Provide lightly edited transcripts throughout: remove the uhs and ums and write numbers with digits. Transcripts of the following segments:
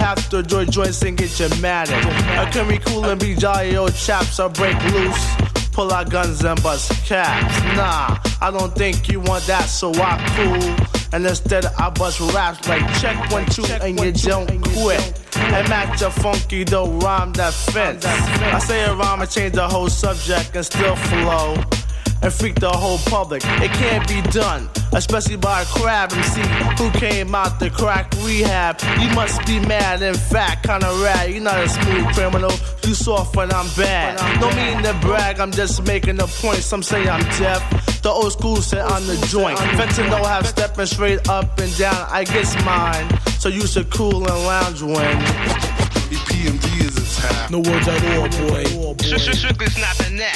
after joy joints and get you mad at. I can be cool and be jolly old chaps or break loose. Pull out guns and bust caps. Nah, I don't think you want that, so I cool. And instead I bust raps like check 1, 2 and you don't quit. And match a funky dough rhyme that fits. I say a rhyme and change the whole subject and still flow. And freak the whole public. It can't be done, especially by a crab MC who came out the crack rehab. You must be mad, in fact, kinda rad. You're not a smooth criminal, you soft when I'm bad. Don't mean to brag, I'm just making a point. Some say I'm deaf, the old school say I'm the joint. Fentanyl have stepping straight up and down, I guess mine. So you should cool and lounge when EPMD is attacked. No words at all, boy. Strictly snapping that.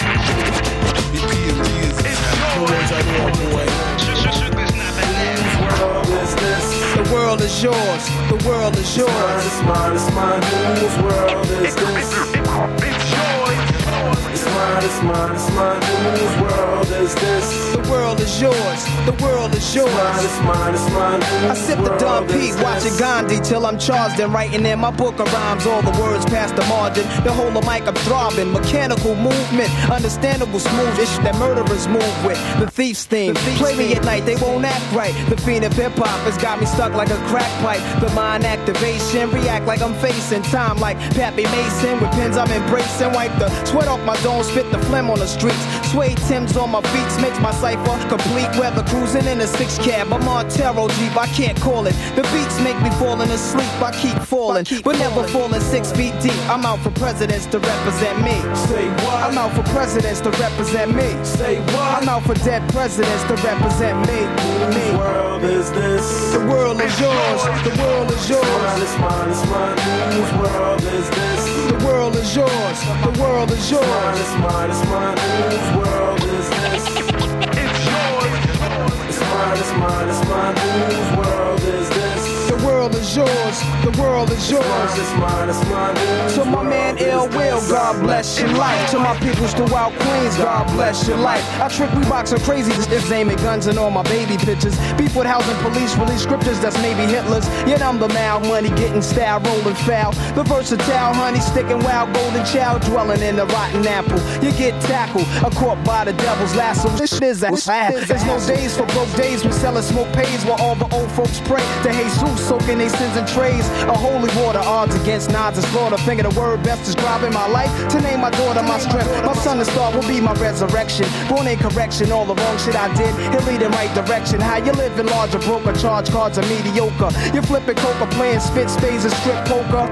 EPMD is attacked. No words at all, boy. Strictly snapping that. Whose world is this? The world is yours. The world is yours. It's mine, it's mine. Whose world is this? It's yours. It's mine, it's mine, it's mine. Whose world is this? The world is yours. The world is yours. It's mine, it's mine. I sip the Don Pete, watching Gandhi till I'm charged and writing in my book of rhymes. All the words past the margin. The whole of mic I'm throbbing. Mechanical movement, understandable smooth ish that murderers move with. The thief's theme. Play me at night, they won't act right. The fiend of hip hop has got me stuck like a crack pipe. The mind activation, react like I'm facing time like Pappy Mason. With pins I'm embracing. Wipe the sweat off my dome, spit the phlegm on the streets. Suede Timbs on my feet makes my cipher complete. Weather cruising in a 6 cab. I'm on Taro Jeep, I can't call it. The beats make me falling asleep. I keep falling, but never falling 6 feet deep. I'm out for presidents to represent me. Say what? I'm out for presidents to represent me. Say what? I'm out for dead presidents to represent me. Whose world is this? The world is yours. The world is yours. It's mine, it's mine. Whose world is this? The world is yours. The world is yours. It's mine, it's mine. Whose world is this? It's yours. It's mine, it's mine, it's mine. Whose world is this? The world is yours. The world is yours. It's mine, it's mine. To my man Ill Will, God bless your life. To my peoples throughout Queens, God bless your life. I trick Reeboks are crazy, just aiming guns and all my baby pictures. Beef with housing police, release scriptures that's maybe Hitler's. Yet I'm the mal money, getting style, rolling foul. The versatile honey, sticking wild, golden child, dwelling in the rotten apple. You get tackled, a caught by the devil's lasso. This shit is ass. There's no days for broke days. We selling smoke pays while all the old folks pray to Jesus, soaking their sins in trays. A holy water, odds against nods and slaughter. Finger the word best describing my life. To name my daughter my strength. My son and star will be my resurrection. Born in correction, all the wrong shit I did. He'll lead in right direction. How you living larger, broker, charge cards are mediocre. You flipping coca, playing spit spades and strip poker.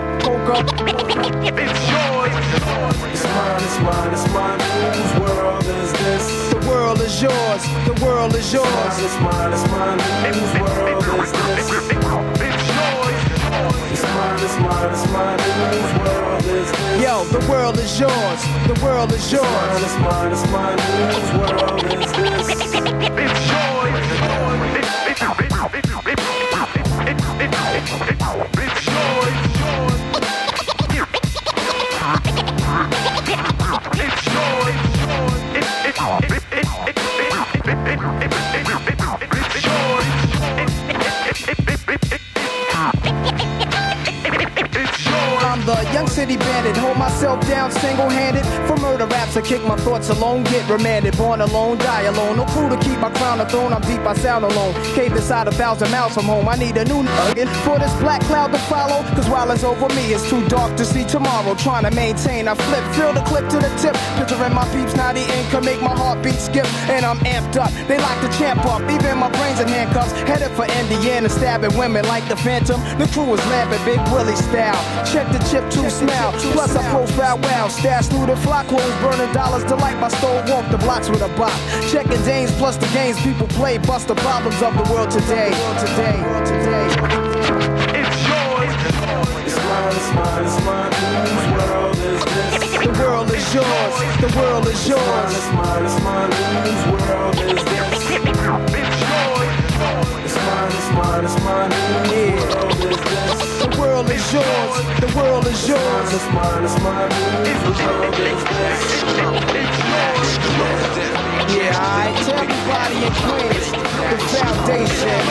It's yours. It's mine, it's mine, it's mine. Whose world is this? The world is yours. The world is yours. It's mine, it's mine. Whose world is this? It's yours. It's mine, it's mine, it's mine. Whose world is this? Yo, the world is yours. The world is yours. It's mine, it's mine. Whose world is this? It's yours. It's yours. I'm the young city bandit, hold myself down single-handed. For murder raps, I kick my thoughts alone, get remanded. Born alone, die alone, no crew to keep my crown a throne. I'm deep, I sound alone. Cave inside 1,000 miles from home. I need a new nugget for this black cloud to follow. Cause while it's over me, it's too dark to see tomorrow. Trying to maintain, I flip, fill the clip to the tip. Picturing my peeps, naughty ink can make my heartbeat skip. And I'm amped up, they like the champ up. Even my brains in handcuffs, headed for Indiana, stabbing women like the Phantom. The crew was laughing, Big Willie style. Check the chip to smile. Plus I profile wow, stash through the flock, clothes burning dollars to light my stove, walk the blocks with a bop. Checking Danes plus the games people play, bust the problems of the world today. It's yours. It's mine, it's mine, it's mine. Whose world is this? The world is yours. The world is yours. It's mine, it's mine. Whose world is this? It's yours. It's mine, it's mine, it's mine. Whose world is this? The world is yours. The world is yours. It's mine, it's mine. Whose world is this? It's yours. Yeah, alright. To everybody in Queens, the foundation.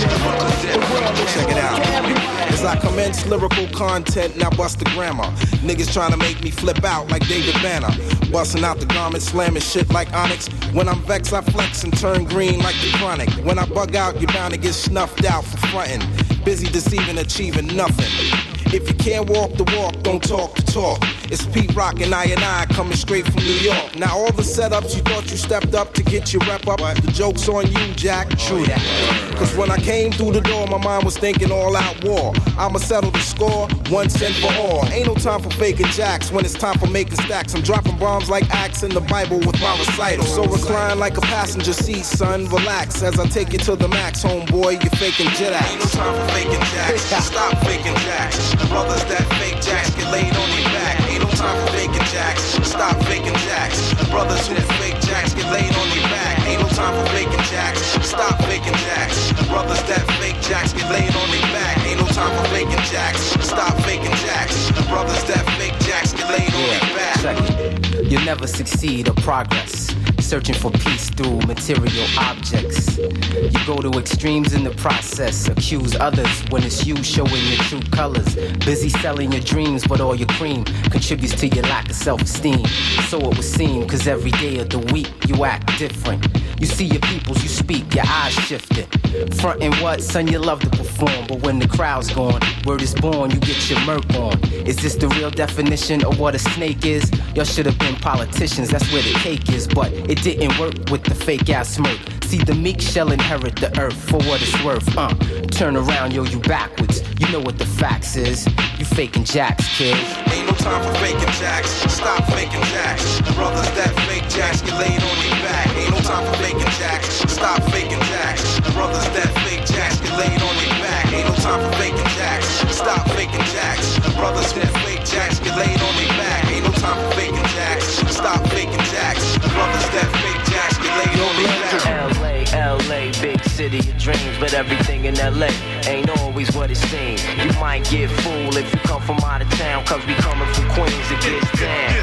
Check it out. As I commence lyrical content, now bust the grammar. Niggas trying to make me flip out like David Banner. Busting out the garment, slamming shit like Onyx. When I'm vexed, I flex and turn green like the Chronic. When I bug out, you're bound to get snuffed out for frontin'. Busy deceiving, achieving nothing. If you can't walk the walk, don't talk the talk. It's Pete Rock and I coming straight from New York. Now all the setups you thought you stepped up to get your rep up, the joke's on you, Jack. True that. Cause when I came through the door, my mind was thinking all out war. I'ma settle the score, once and for all. Ain't no time for faking jacks when it's time for making stacks. I'm dropping bombs like Acts in the Bible with my recital. So recline like a passenger seat, son. Relax as I take you to the max, homeboy. You're faking jet acts. Ain't no time for faking jacks. Stop faking jacks. Brothers that fake jacks get laid on their back. Ain't no time for faking jacks. Stop faking jacks. Brothers who fake jacks get laid on their back. Ain't no time for faking jacks. Stop faking jacks. Brothers that fake jacks get laid on their back. Ain't no time for faking jacks. Stop faking jacks. Brothers that fake jacks get laid on their back. You'll never succeed or progress searching for peace through material objects. You go to extremes in the process, accuse others when it's you showing your true colors. Busy selling your dreams, but all your cream contributes to your lack of self-esteem. So it would seem, cause every day of the week you act different. You see your peoples, you speak, your eyes shifted. Frontin' what, son, you love to perform, but when the crowd's gone, word is born, you get your murk on. Is this the real definition of what a snake is? Y'all should have been politicians, that's where the cake is, but it didn't work with the fake ass smirk. See, the meek shall inherit the earth for what it's worth. Turn around, yo, you backwards. You know what the facts is. You faking jacks, kid. Ain't no time for faking jacks. Stop faking jacks. Brothers that fake jacks get laid on their back. Ain't no time for faking jacks. Stop faking jacks. Brothers that fake jacks get laid on their back. Ain't no time for faking jacks. Stop faking jacks. Brothers that fake jacks get laid on their back. Ain't no time for faking jacks. Stop faking jacks. Brothers that fake jacks get laid on their back. LA, big city of dreams, but everything in LA ain't always what it seems. You might get fooled if you come from out of town, cause we coming from Queens, it gets down.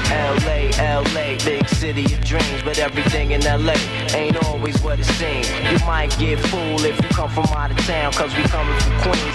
LA, big city of dreams, but everything in LA ain't always what it seems. You might get fooled if you come from out of town, cause we coming from Queens.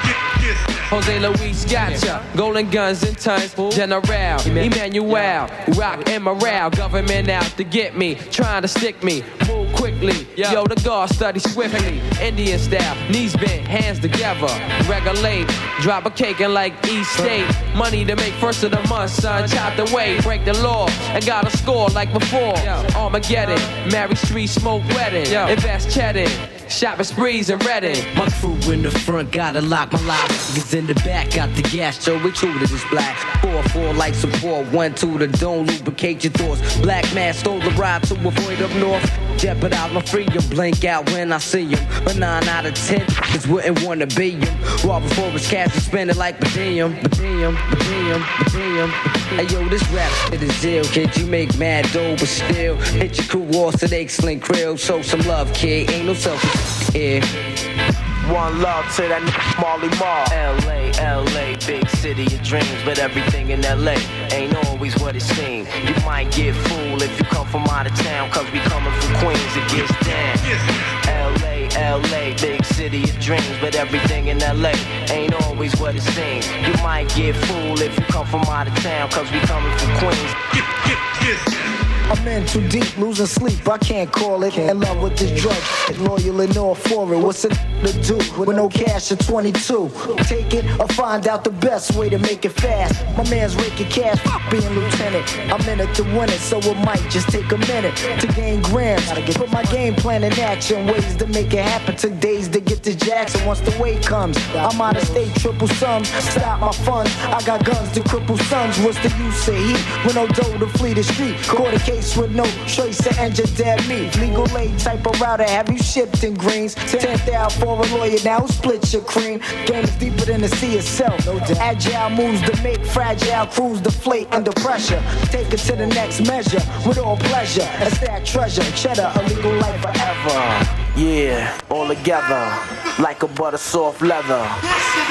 Jose Luis gotcha, golden guns and tons, General, Emmanuel, rock and morale, government out to get me, trying to stick me, move quickly, yo, the guard study swiftly, Indian style, knees bent, hands together, regulate, drop a cake and like East State, money to make first of the month, son, chop the way, break the law, and got a score like before, Armageddon, marry street, smoke wedding, invest cheddar, shopping sprees and Redding. My crew in the front, gotta lock my lock. Niggas in the back, got the gas, so we true to this black. 4-4 like support, 1-2 the don't lubricate your thoughts. Black man stole the ride to avoid up north. Jeopardize my freedom, blink out when I see him. But 9 out of 10 just wouldn't wanna be him. Raw before his cash and spend it like Badinium. Hey yo, this rap shit is ill, kid. You make mad dough, but still hit your crew walls to the excellent krill. Show some love, kid. Ain't no selfish here. One love to that Marley Marl. LA, big city of dreams, but everything in LA ain't always what it seems. You might get fooled if you come from out of town, cause we coming from Queens, it gets down. LA, big city of dreams, but everything in LA ain't always what it seems. You might get fooled if you come from out of town, cause we coming from Queens. I'm in too deep, losing sleep, I can't call it. In love with this drug, loyal and all for it. What's it to do with no cash at 22? Take it or find out the best way to make it fast. My man's raking cash, being lieutenant. I'm in it to win it, so it might just take a minute to gain grams. Put my game plan in action, ways to make it happen. Took days to get to Jackson. Once the way comes, I'm out of state, triple sums. Stop my funds, I got guns to cripple sons. What's the use of heat with no dough to flee the street? Court a case with no choice to end your dead meat. Legal aid type of router, have you shipped in greens? 10,000 for a lawyer, now split your cream. Game is deeper than the sea itself. Agile moves to make fragile crews deflate under pressure. Take it to the next measure with all pleasure. And stack treasure, cheddar, a legal life forever. Yeah, all together, like a butter soft leather.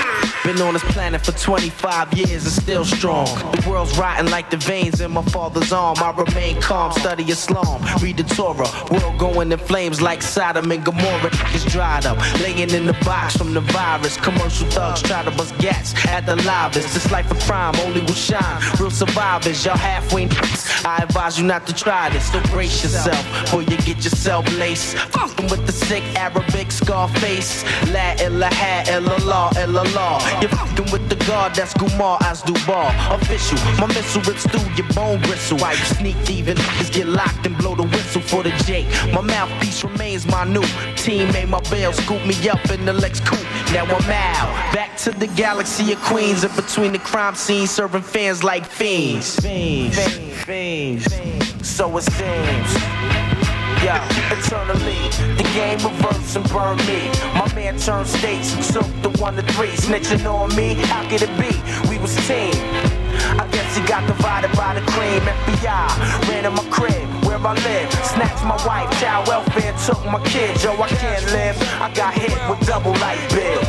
Been on this planet for 25 years and still strong. The world's rotting like the veins in my father's arm. I remain calm, study Islam, read the Torah. World going in flames like Sodom and Gomorrah. It's dried up, laying in the box from the virus. Commercial thugs try to bust gats at the livest. This life of crime only will shine. Real survivors, y'all halfway nuts. I advise you not to try this. So brace yourself before you get yourself laced. Fucking with the sick Arabic Scarface. La ilaha illallah illallah. You're fucking with the God that's Gumar Asdubar. Official, my missile rips through your bone bristle. Why you sneak thieving? Just get locked and blow the whistle for the Jake. My mouthpiece remains my new team. Made my bail, scoop me up in the Lex Coupe. Now I'm out, back to the galaxy of Queens. In between the crime scenes, serving fans like fiends. Fiends. So it seems. Yeah, eternally, the game reverse and burn me. My man turned states and took the 1 to 3. Snitching on me, how could it be? We was team. I guess he got divided by the cream. FBI ran in my crib where I live. Snatched my wife, child welfare, took my kids. Yo, I can't live. I got hit with double light bill.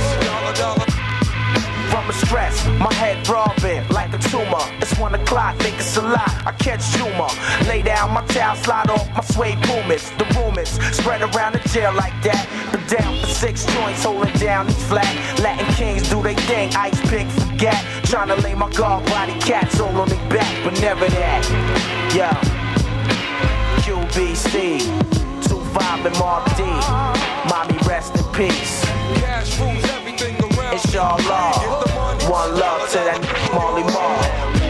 From the stress, my head throbbing like a tumor. It's 1 o'clock, think it's a lot. I catch humor. Lay down my towel, slide off my suede pumas. The rumors spread around the jail like that. But down for 6 joints, holding down these flat. Latin kings do they thing, ice pick forget. Trying to lay my guard body cats all on their back, but never that. Yo, QBC, 2-5 and Mark D. Mommy, rest in peace. Cash rules everything around. It's y'all law. One love to that Marley Marl.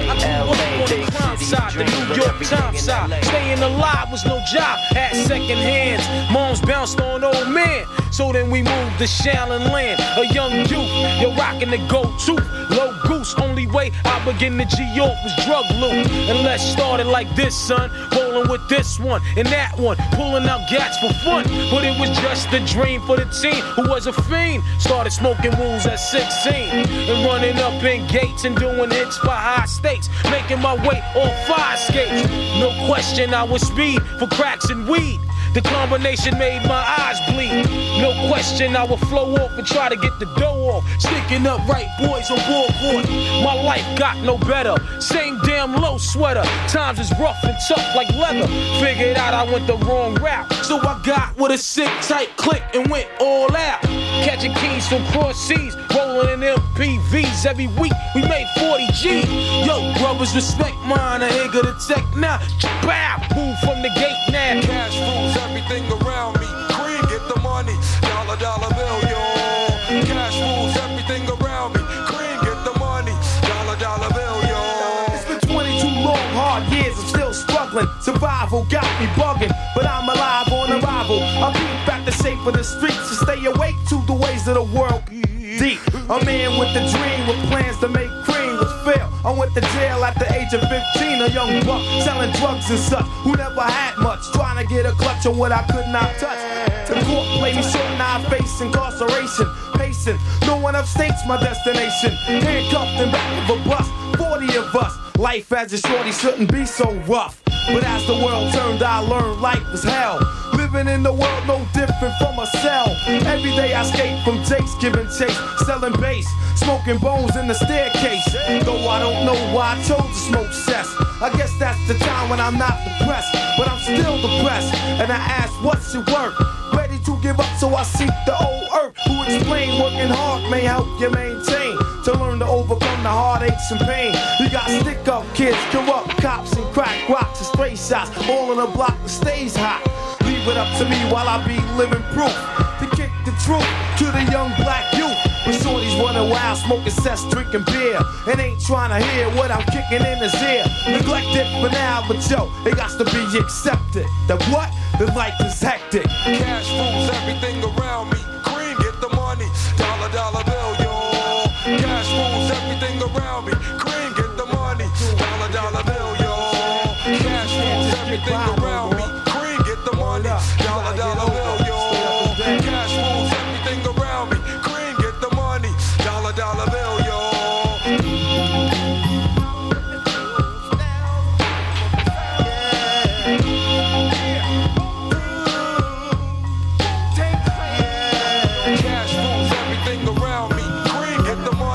LA, big side, the New York Times side. Staying alive was no job, had second hands. Moms bounced on old men. So then we moved to Shaolin Land. A young youth, you're rocking the go-to. Low goose, only way I begin to G-York was drug loot. And let's start it like this, son. Rolling with this one and that one. Pulling out gats for fun. But it was just a dream for the team who was a fiend. Started smoking wools at 16. And running up in gates and doing hits for high stakes. Making my way on 5 skates. No question I was speed for cracks and weed. The combination made my eyes bleed. No question I would flow off and try to get the dough off. Sticking up right boys on board court. My life got no better. Same damn low sweater. Times is rough and tough like leather. Figured out I went the wrong route. So I got with a sick tight click and went all out. Catching keys from cross seas. Rolling in MPVs every week. We made 40 G. Yo, brothers respect mine. I ain't gonna tech now. Bow. Move from the gate now. Cash rules everything around me. Cream, get the money. Dollar bill, yo. Cash rules everything around me. Cream, get the money. Dollar bill, yo. It's been 22 long, hard years. I'm still struggling. Survival got me bugging, but I'm alive on arrival. I beat back the shape of the streets to stay awake to the ways of the world. Deep. A man with a dream, with plans to make cream, was fail. I went to jail at the age of 15, a young buck selling drugs and such, who never had much, trying to get a clutch on what I could not touch. The court played me short, now I face incarceration. Pacing, no one upstates my destination. Handcuffed in back of a bus, 40 of us. Life as a shorty shouldn't be so rough. But as the world turned, I learned life was hell. Living in the world no different from a cell. Every day I escape from Jake's, giving chase, selling bass, smoking bones in the staircase. Though I don't know why I chose to smoke cess. I guess that's the time when I'm not depressed, but I'm still depressed. And I ask, what's your work? Ready to give up, so I seek the old earth, who explain working hard may help you maintain. To learn to overcome the heartaches and pain. You got stick-up kids, corrupt cops, and crack rocks and stray shots. All in a block that stays hot. Leave it up to me while I be living proof to kick the truth to the young black youth. When shorties running wild, smoking cess, drinking beer, and ain't trying to hear what I'm kicking in his ear. Neglected for now, but yo, it got to be accepted. That what? The life is hectic. Cash rules everything around me. Cream, get the money. Dollar bill, yo. Cash rules everything around me. Cream, get the money. Dollar bill, yo. Cash rules everything around me. Cream, get the money. Dollar bill, yo. Cash rules everything around me. Cream, get the money. Dollar bill, yo. Cash rules everything around me. Cream, get the money.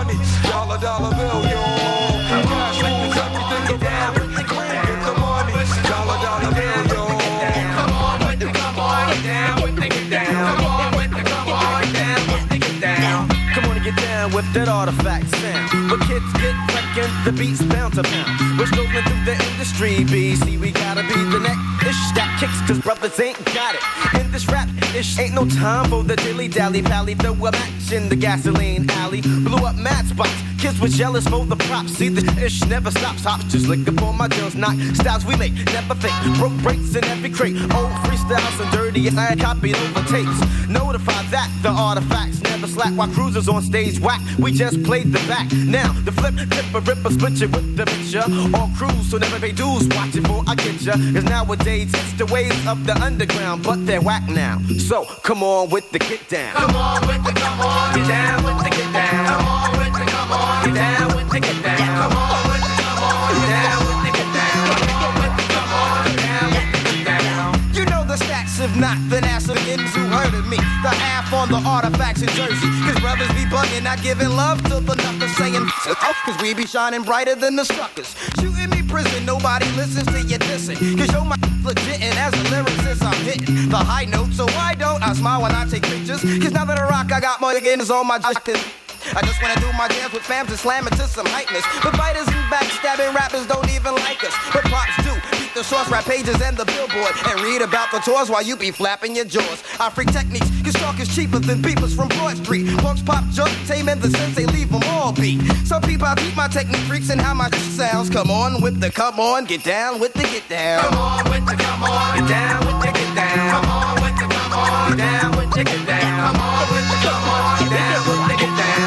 dollar bill, yo. Cash rules everything around me. Cream, get the money. Dollar bill, yo. Come on with the come on, get down with the get down. Come on with the come on, get down with the get down. Come on and get down with that artifact sound. But kids get wrecking, the beats pound to pound. We're strolling through the industry, BC. We gotta be the next-ish that kicks, cause brothers ain't got it. In this rap-ish, ain't no time for the dilly-dally pally. Throw a match in the gasoline alley. Blew up mad spots. Kids was jealous for the props. See, the ish never stops. Hops just lick up on my deals. Not styles we make, never fake. Broke breaks in every crate. Old freestyles and dirty, and I copied over tapes. Notify that the artifacts never slack while cruisers on stage whack. We just played the back. Now the flip, tip, a ripper, split you with the picture. All crews, so never pay dues. Watch it for I get ya. Cause nowadays it's the ways of the underground, but they're whack now. So come on with the get down. Come on with the come on, get down with the get down. Come on with the come on, get down with the get down. Come on with the come on, get down with the get down. Come on with the come on, get down with the get down. You know the stats, if not, then ask the kids who heard of me. The half on the artifacts in Jersey. Cause brothers be bugging, not giving love to the nothing saying cause we be shining brighter than the suckers. Shooting me prison, nobody listens to you dissing. Cause yo my legit and as a lyricist I'm hitting the high note. So why don't I smile when I take pictures? Cause now that I rock I got more games on my I just wanna do my dance with fams and slam it to some hypeness. But fighters and backstabbing rappers don't even like us. But props do. Beat the source rap pages and the billboard. And read about the tours while you be flapping your jaws. I freak techniques, cause talk is cheaper than beepers from Broad Street. Punks pop junk, tame and the sense they leave them all beat. Some people I beat my technique freaks and how my sounds. Come on with the come on, get down with the get down. Come on with the come on, get down with the get down. Come on with the come on, get down with the get down. Come on with the come on, get down with the get down.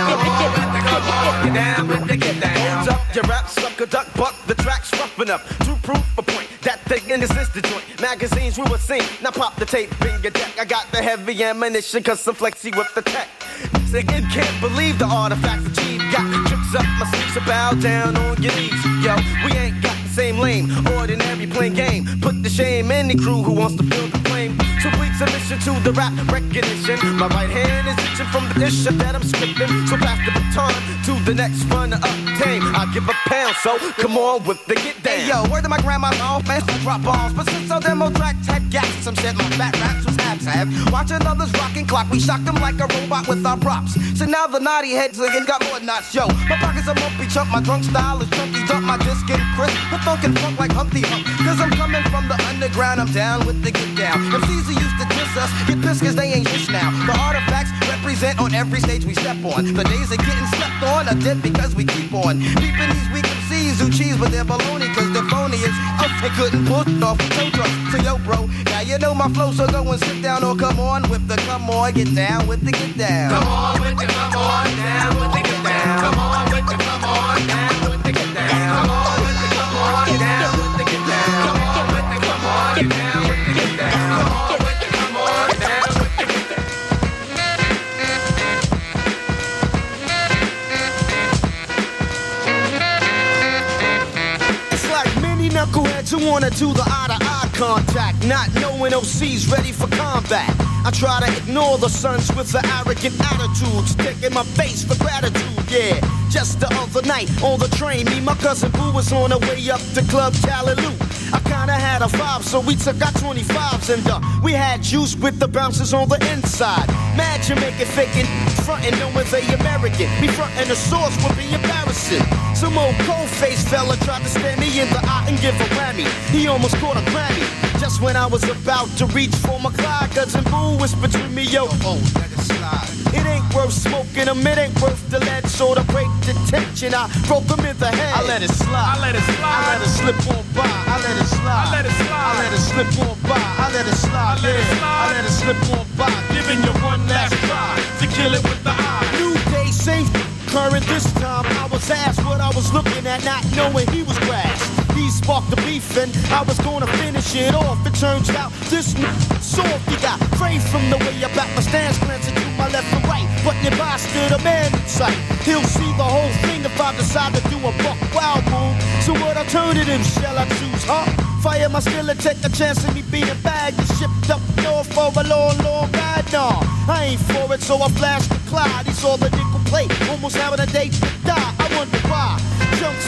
Get down with the get down. Hold up, your rap sucker, duck, buck, the track's rough enough to prove a point. That thing in the sister joint. Magazines we will sing. Now pop the tape, finger deck. I got the heavy ammunition, cause I'm flexy with the tech. Singing, can't believe the artifacts achieved. Got tricks up my sleeves, so bow down on your knees. Yo, we ain't got the same lane, ordinary plain game. Put the shame in the crew who wants to feel the flame. So please submission to the rap recognition. My right hand is itching from the issue that I'm scripting. So pass the baton to the next runner up tame. I give a pound, so come on with the get down. Hey, yo, word to my grandma's off, man, drop bombs. But since our demo tracks had gaps, some shit my fat raps was abs have. Watching others rocking clock, we shocked them like a robot with our props. So now the naughty heads again got more knots, yo. My pockets are lumpy chunk, my drunk style is chunky, dump my disc and crisp. The funk and funk like Humpty Hump. Cause I'm coming from the underground, I'm down with the get down. MCs who used to diss us, get pissed cause they ain't ish now. The artifacts represent on every stage we step on. The days of getting slept on are dead because we keep on. Peeping these weak MCs who cheese with their baloney cause they're phony as us. They couldn't push off the tow truck. So yo bro, now you know my flow, so go and sit down or come on with the come on, get down with the get down. Come on with the come on, down with the get down. Come on with the come on, down with the get down. Come on with the come on, down with the get down. Come on with the come on, down with the get down. Come on with the come on, down with the get down. It's like many knuckleheads who wanna do the eye-to-eye contact, not knowing OC's ready for combat. I try to ignore the sons with the arrogant attitudes, taking my face for gratitude, yeah. Just the other night on the train, me, my cousin Boo was on her way up to Club Callaloo. I kinda had a vibe, so we took our 25s and we had juice with the bouncers on the inside. Mad Jamaican faking, frontin' knowing they American. Me frontin' the source would be embarrassing. Some old cold-faced fella tried to stare me in the eye and give a whammy. He almost caught a Grammy. Just when I was about to reach for my Clyde, cousin Boo whispered to me, yo, oh, let it slide. It ain't worth smoking them, it ain't worth the lead. So to break the tension, I broke him in the head. I let it slide, I let it slide, I let it slip on by. I let it slide, I let it slide, I let it slip on by. I let it slide, I let it slip on by. Giving you one last try to kill it with the eye. New day, same current this time. I was asked what I was looking at, not knowing he was grass. He sparked the beef and I was gonna finish it off. It turns out this soft. He got framed from the way I back my stance, glancing to my left and right. But nearby stood a man in sight. He'll see the whole thing if I decide to do a buck wild move. So what alternative shall I choose, huh? Fire my skill and take a chance of me being bagged and shipped up north for a long, long ride. Nah, I ain't for it, so I flashed the Clyde. He saw the nickel plate, almost having a date to die. I wonder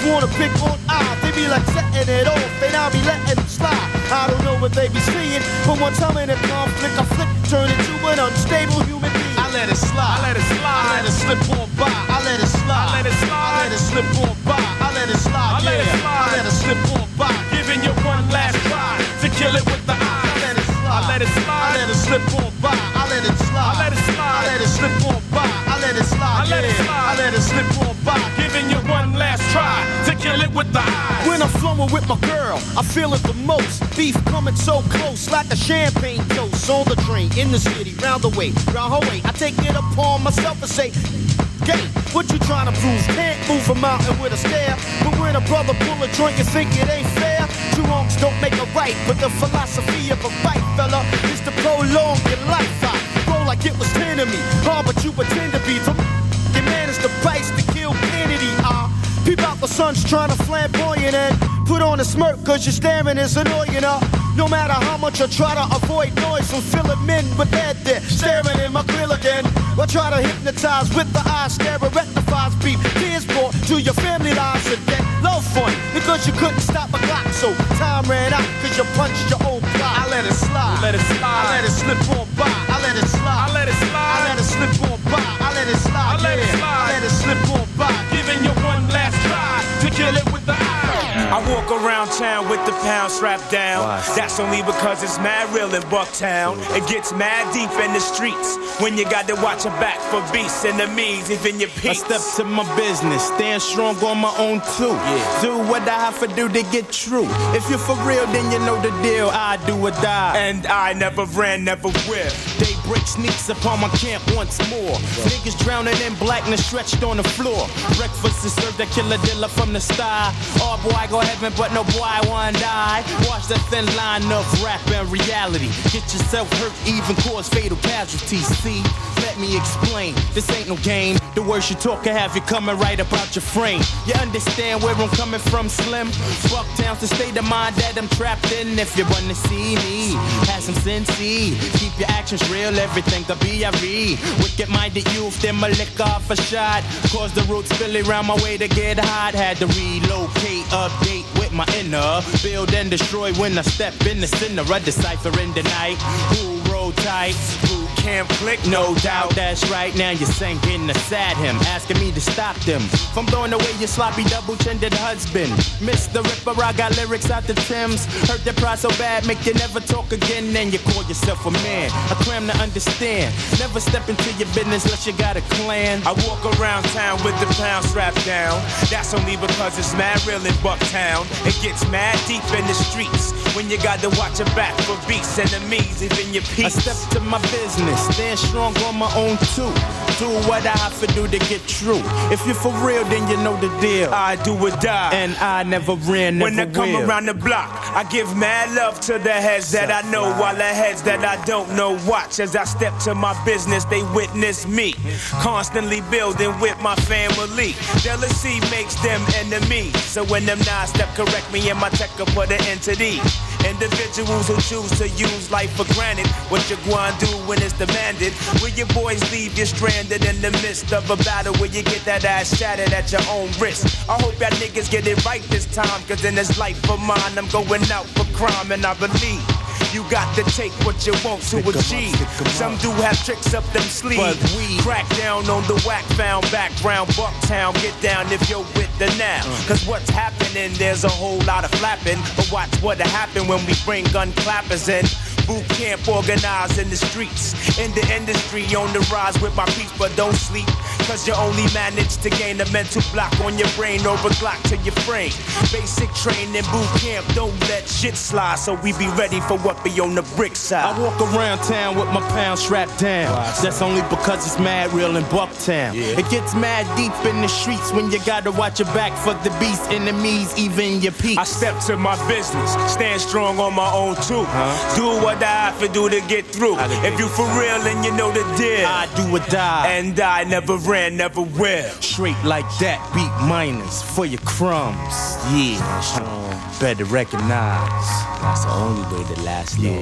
wanna pick on eyes, they be like setting it off, and I'll be letting them slide. I don't know what they be seeing, but once I'm in a conflict, I flip, turn into an unstable human being. I let it slide, I let it slide, I let it slip on by, I let it slide, I let it slide, I let it slip on by, I let it slide, I let it slide, I let it slip on by, giving you one last try to kill it with the eye. I let it slide, I let it slide, I let it slip on by, I let it slide, I let it slide, I let it slip on by, I let it slide, I let it slide, I let it slip on by, giving you one last try to kill it with the eye. When I'm flowing with my girl, I feel it the most. Beef coming so close, like a champagne toast on the train, in the city, round the way, round her way. I take it upon myself and say, gay, what you trying to prove? Can't move a mountain with a stare. But when a brother pull a joint, you think it ain't fair. Two wrongs don't make a right, but the philosophy of a right fella is to prolong your life. I roll like it was 10 of me, hard but you pretend to be. You manage the price to kill Kennedy. Peep out the sun's trying to flamboyant and put on a smirk cause you're staring is annoying. No matter how much I try to avoid noise from filling men with head there, staring in my grill again. I try to hypnotize with the eyes, stare rectifies beef. Tears brought to your family lives and then love fun because you couldn't stop a clock. So time ran out cause you punched your own clock. I let it slide, let it slide, I let it slip on by. I let it slide, I let it slide, I let it slip on by. I let it slide, I let it slide, I let it slip on by. Giving you one last try to kill it with the eye. I walk around town with the pound strapped down. That's only because it's mad real in Bucktown. It gets mad deep in the streets when you got to watch your back for beasts, enemies, even your peeps. I step to my business, stand strong on my own too. Do what I have to do to get true. If you're for real, then you know the deal. I do or die, and I never ran, never will. Daybreak sneaks upon my camp once more. Niggas drowning in blackness stretched on the floor. Breakfast is served, a killer dealer from the sky. Oh boy, I go heaven, but no boy, I wanna die. Watch the thin line of rap and reality. Get yourself hurt, even cause fatal casualties. See, let me explain. This ain't no game. The words you talk can have you coming right about your frame. You understand where I'm coming from, Slim? Bucktown's the state of mind that I'm trapped in. If you wanna see me, have some sense. Keep your actions real, everything could be a read. Wicked-minded youth, then my lick off a shot. Cause the roots Billy round my way to get hot. Had to relocate, update with my inner. Build and destroy when I step in the center. I decipher in the night. Who roll tight? Who can't click? No doubt. That's right, now you're sinking to sad him. Asking me to stop them from throwing away your sloppy double-chinned husband. Mr. Ripper, I got lyrics out the Timbs. Heard that pride so bad, make you never talk again. Then you call yourself a man. I cram to understand. Never step into your business unless you got a clan. I walk around town with the pound strapped down. That's only because it's mad real in Bucktown. It gets mad deep in the streets when you got to watch your back for beasts, enemies, even your peace. I step to my business, stand strong on my own too. Do what I have to do to get true. If you're for real, then you know the deal. I do or die, and I never ran, never when I come will. around the block, I give mad love to the heads that I know, while the heads that I don't know watch as I step to my business. They witness me, constantly building with my family. Jealousy makes them enemies, so when them nines step correct me and my tech will put an end to these. Individuals who choose to use life for granted. What you gonna do when it's demanded? Will your boys leave you stranded in the midst of a battle where you get that ass shattered at your own risk? I hope y'all niggas get it right this time, cause in this life of mine I'm going out for crime, and I believe you got to take what you want to achieve. Some do have tricks up them sleeves, but we crack down on the whack found background. Bucktown, get down if you're with the now. Cause what's happening, there's a whole lot of flapping. But watch what'll happen when we bring gun clappers in. Boot camp organized in the streets. In the industry on the rise with my peeps, but don't sleep. Cause you only manage to gain a mental block on your brain or a Glock to your frame. Basic training, boot camp, don't let shit slide. So we be ready for what be on the brick side. I walk around town with my pound strapped down. That's only because it's mad real in Bucktown. It gets mad deep in the streets when you gotta watch your back for the beasts, enemies, even your peeps. I step to my business, stand strong on my own too. Do what I have to do to get through. If you for real and you know the deal, I do or die, and I never ran, never will. Straight like that, beat miners for your crumbs. Yeah, better recognize. That's the only way to last long.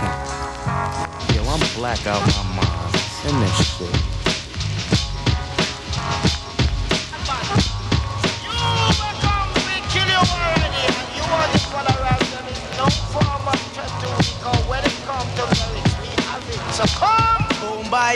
Yo, I'm black out my mind in this shit.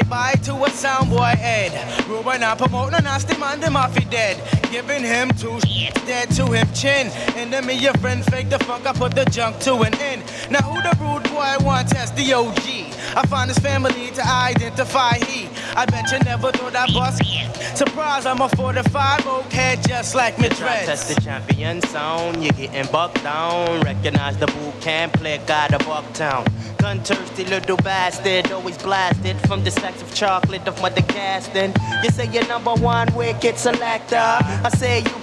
bye to a sound boy head. Ruben and promote no nasty man, them off he dead. Giving him two dead to him chin. Enemy your friend fake the funk, I put the junk to an end. Now who the rude boy want test the OG? I find his family to identify he. I bet you never thought I bust. Surprise, I'm a 45 oak head just like me dreads. Test the champion sound, you're getting bucked down. Recognize the boot camp, play God of Bucktown. Gun thirsty little bastard, always blasted from the sacks of chocolate of mother casting. You say you're number one wicked selector. I say you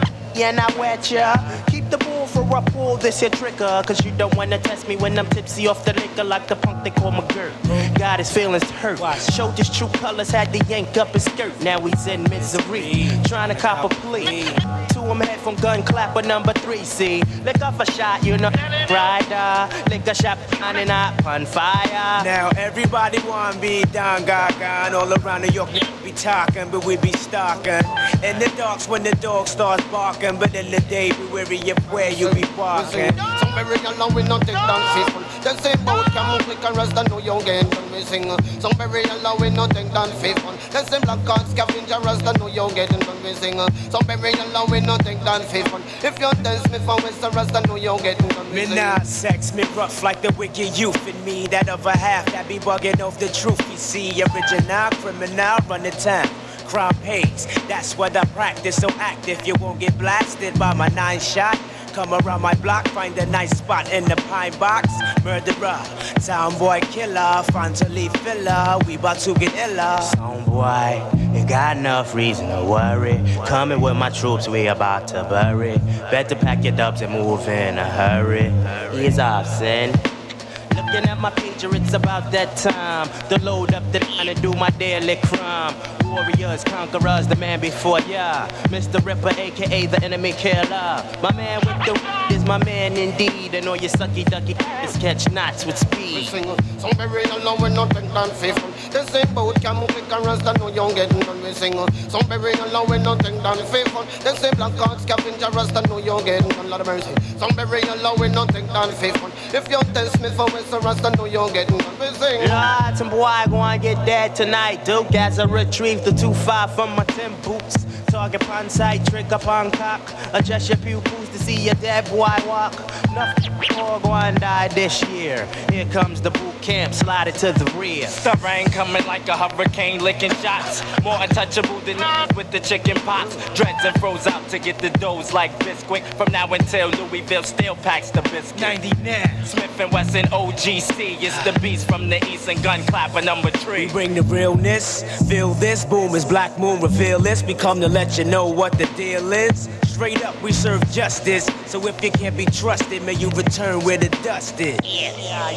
and I wet ya. Keep the bull for a pull this here trigger. Cause you don't wanna test me when I'm tipsy off the liquor like the punk they call McGirt. Got his feelings hurt. Showed his true colors, had to yank up his skirt. Now he's in misery, trying to cop a plea. To him head from gun clapper number 3. See, lick off a shot, you know. Rider, lick a shot, and up on fire. Now everybody wanna be down, gaga, and all around New York be talking, but we be stalking. In the darks when the dog starts barking, but in the day be wary of where you be walking. Some very along with nothing done faithful. The same boat can move quick and rest and know you get done missing. Some very along with nothing done faithful. The same black card scavenger rest and know you get done missing. Some very along with nothing done faithful. If you test me from west to rest and know you get done missing. Me not sex, me rough like the wicked youth in me. That other half that be bugging off the truth. You see, original criminal run the town. Crime pays, that's what I practice. So act if you won't get blasted by my 9 shot. Come around my block, find a nice spot in the pine box. Murderer, town boy killer, fun to leave filler. We bout to get iller. Sound boy, you got enough reason to worry. Coming with my troops, we about to bury. Better pack your dubs and move in a hurry. Ease off, sin. Looking at my pager, it's about that time to load up the line and do my daily crime. Warriors, conquerors, the man before ya. Mr. Ripper, aka the enemy killer. My man with the is my man indeed. And all your sucky ducky is catch knots with speed. Some very along with nothing done faithful. The same boat can move quick and rest and know you getting done missing. Some very along with nothing done faithful. The same black card scavenger rest and know you getting done. Lord of mercy. Some very along with nothing done faithful. If you test me for west to rest and know you getting done missing. Lord, some boy gonna get dead tonight. Duke as I retrieve the 2-5 from my 10 boots. Target upon sight, trick upon cock. Adjust your pupils to see your dead boy walk. Nothing more going to die this year. Here comes the boot camp, slide it to the rear. The rain coming like a hurricane, licking shots. More untouchable than niggas with the chicken pox. Dreads and froze out to get the doughs like Bisquick. From now until Louisville still packs the biscuit. 99 Smith and Wesson OGC is the beast from the east and gun clapper number 3. We bring the realness, feel this, boom is Black Moon, reveal this. We come to let you know what the deal is. Straight up, we serve justice. So if you can't be trusted, may you return where the dust is. Yeah,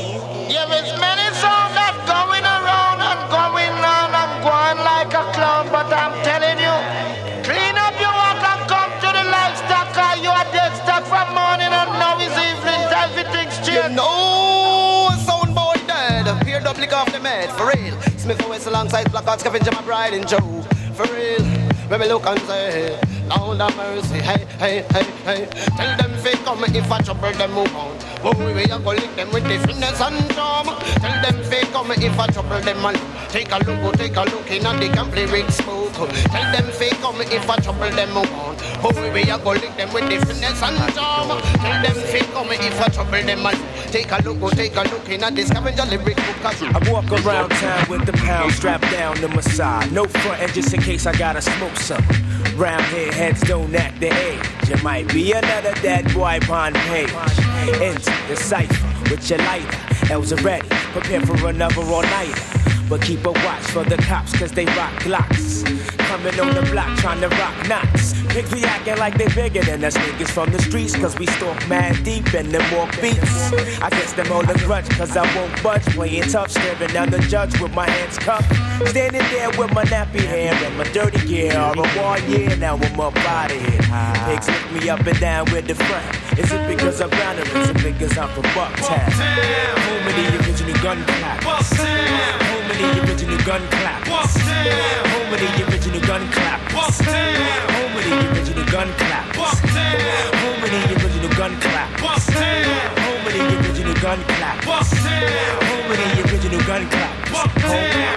it's many songs that going around and going on. I'm going like a clown, but I'm telling you, clean up your walk and come to the livestock. You are dead stuck from morning and now is evening. Everything's changed. You know, sound boy dead. Peer double off the med, for real. Smith and West alongside Black Card Scavenger, my bride and Joe, for real. When we look and say, Lord have mercy, hey, hey, hey, hey. Tell them fake come if I trouble them move on. Oh, we are gonna lick them with the finesse and charm. Tell them fake come if I trouble them man. Take a look in at the complete rig smoke. Tell them fake come if I trouble them move on. Oh, we are gonna lick them with the finesse and charm. Tell them fake come if I trouble them man. Take a look in at the scavenger lyric book. I walk around town with the pound strapped down to my side. No frontin' just in case I gotta smoke something. Round here, heads don't act the age. You might be another dead boy on page. Enter the cipher with your lighter. L's are ready, prepare for another all-nighter. But keep a watch for the cops, cause they rock Glocks. Coming on the block, trying to rock knots. Pigs be acting like they bigger than us niggas from the streets, cause we stalk mad deep and them walk beats. I guess them all a grudge, cause I won't budge. Playing tough, staring down the judge with my hands cuffed. Standing there with my nappy hair and my dirty gear. All a war year, now I'm up out of here. Pigs lift me up and down with the front. Is it because I'm brown or is it because I'm from Bucktown? Home of the original gun clappers. Home of the original gun clappers. Home of the original gun clappers. Home of the original gun clappers. Home of the original gun clappers. Home of the original gun clappers. Home of the original gun clappers. Home of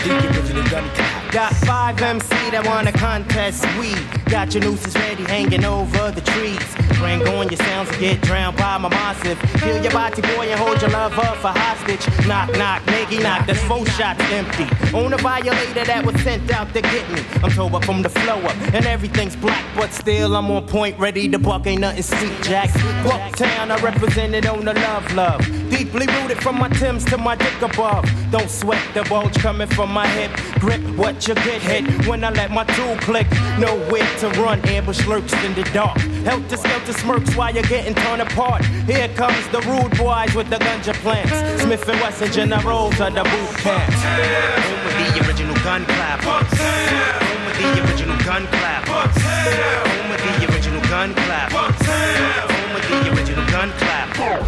the original gun clap. Got 5 MC that wanna contest weed. Got your nooses ready hanging over the trees. Bring on your sounds and get drowned by my massive. Kill your body boy and hold your love up for hostage. Knock, knock, nigga, knock, that's 4 shots empty. On a violator that was sent out to get me. I'm told up from the flow up and everything's black, but still I'm on point, ready to buck, ain't nothing sweet, Jack. Bucktown, I represented on the love. Deeply rooted from my Timbs to my dick above. Don't sweat the bulge coming from my hip. Grip what you get hit when I let my tool click. Nowhere to run, ambush lurks in the dark. Helter skelter smirks while you're getting torn apart. Here comes the rude boys with the ganja plants. Smith and Wesson generals of the boot camps. Home with the original gun clappers. Home with the original gun clappers. Home with the original gun clappers. Home with the original gun clappers.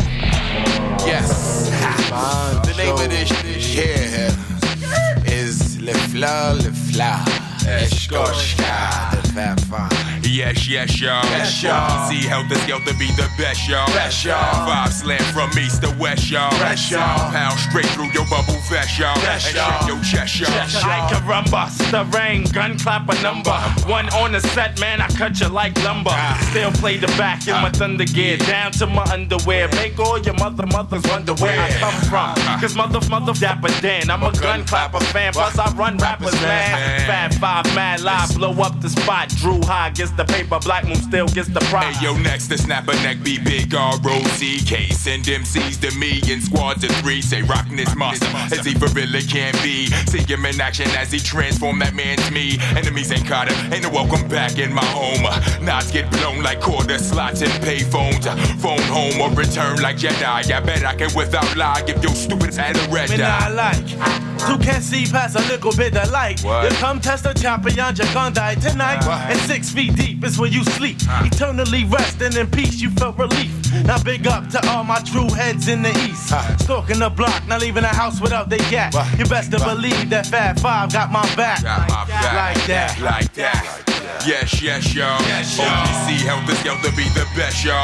Yes. The name of this here is Le Fleur, Escorcha, the Fab Five. Yes, y'all. Yes, y'all. See Helter Skelter be the best, y'all. Best, y'all. 5 slam from east to west, y'all. Best, y'all. Pound straight through your bubble vest, y'all. Best, and y'all. shake your chest, y'all. I can rumba, stirring, gun clapper number. One on the set, man, I cut you like lumber. Still play the back in my thunder gear, down to my underwear. Make all your mothers wonder where I come from. Cause mother Dapper Dan, I'm a gun clapper fan. Plus I run rappers, man. Fab 5, mad live, blow up the spot. Drew High gets the paper, Black Moon still gets the prize. Hey, yo, next to snap a neck, be big R-O-C-K. Send MCs to me in squads of 3. Say rockin' this monster as he for really can be. See him in action as he transform that man to me. Enemies ain't caught him, ain't no welcome back in my home. Knots get blown like quarter slots and pay phones. Phone home or return like Jedi. I bet I can without lie give your stupid ass a red Man, I eye. like who can't see past a little bit of light. What? You come test the champion, you're gonna die tonight. And 6 feet deep is where you sleep. Eternally resting in peace, you felt relief. Now big up to all my true heads in the east. Stalking the block, not leaving the house without they gat. You best to believe that Fab 5 got my back. Like that. Like that. Yes, y'all. OGC Helter Skelter be the best, y'all.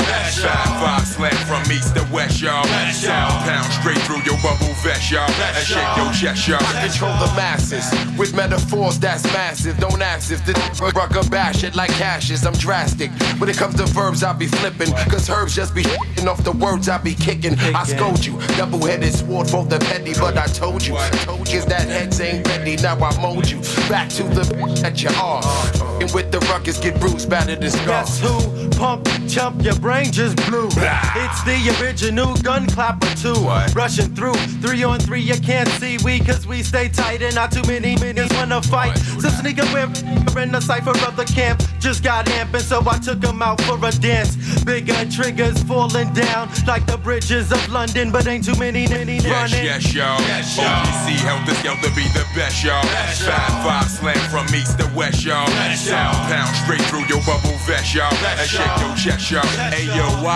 5 slam from east to west, y'all. Pound straight through your bubble vest, y'all. And shake your chest, y'all. I control the masses with metaphors that's massive. Don't ask if the rucker bash it like cashes. I'm drastic. When it comes to verbs, I be flipping. Cause herbs just be shitting off the words I be kicking. I scold you. Double-headed sword for the petty, but I told you that heads ain't ready. Now I mold you back to the that you are. And with the ruckus, get bruised, battered and scarred. Guess who? Pump, chump, your brain just blew. It's the original gun clapper too. Rushing through 3 on 3, you can't see we cause we stay tight and not too many minutes wanna fight. So sneaking we're in the cypher of the camp. Just got amping, so I took them out for a dance. Big gun triggers falling down like the bridges of London, but ain't too many running. Yes, y'all. OGC Helter Skelter be the best, y'all. 5 slam from east to west, y'all. Pound straight through your bubble vest, y'all. And shake your chest, y'all. Hey,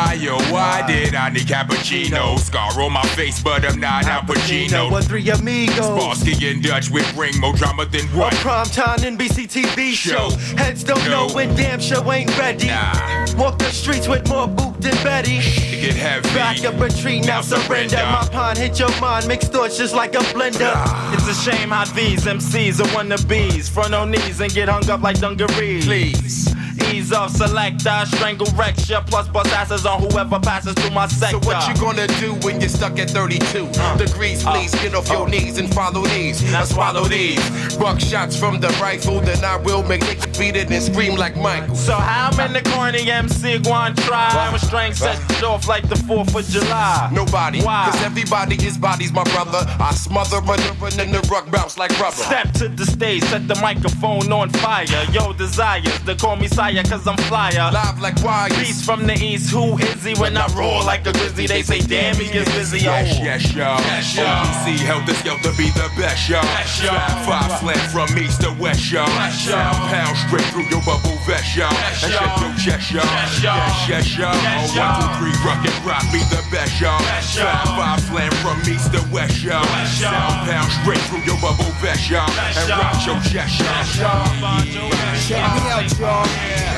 why did I need cappuccino? Scar on my face, but I'm not Al Pacino. What 3 amigos? Sparsky and Dutch with ring more drama than what? A primetime NBC TV show. Heads don't know when damn show ain't ready. Walk the streets with more boot than Betty. It get heavy. Back up retreat, now surrender. My pond hit your mind, mixed thoughts just like a blender. It's a shame how these MCs are wannabes. Front on knees and get hung up like dungarees. Please. Ease off, selector, strangle recture, plus bust asses on whoever passes through my sector. So what you gonna do when you're stuck at 32 degrees? Please get off your knees and follow these. Now swallow these. Buck shots from the rifle, then I will make it beat it and scream like Michael. So how many corny MC going try? When strength set off like the 4th of July. Nobody. Why? Cause everybody is bodies, my brother. I smother maneuver and the ruck bounce like rubber. Step to the stage, set the microphone on fire. Yo, desires to call me sire cause I'm flyer. Live like wires. Beast from the east, who is he? When I roar like a grizzly, they say damn he is busy. Yes, y'all. OGC Helter Skelter be the best, y'all. 5 slam from east to west, y'all. Pound straight through your bubble vest, y'all. And shake your chest, y'all. Yes, y'all. 1, 2, 3, rock and rock be the best, y'all. 5 slam from east to west, y'all. Pound straight through your bubble vest, y'all. And rock your chest, y'all. Check me out, y'all.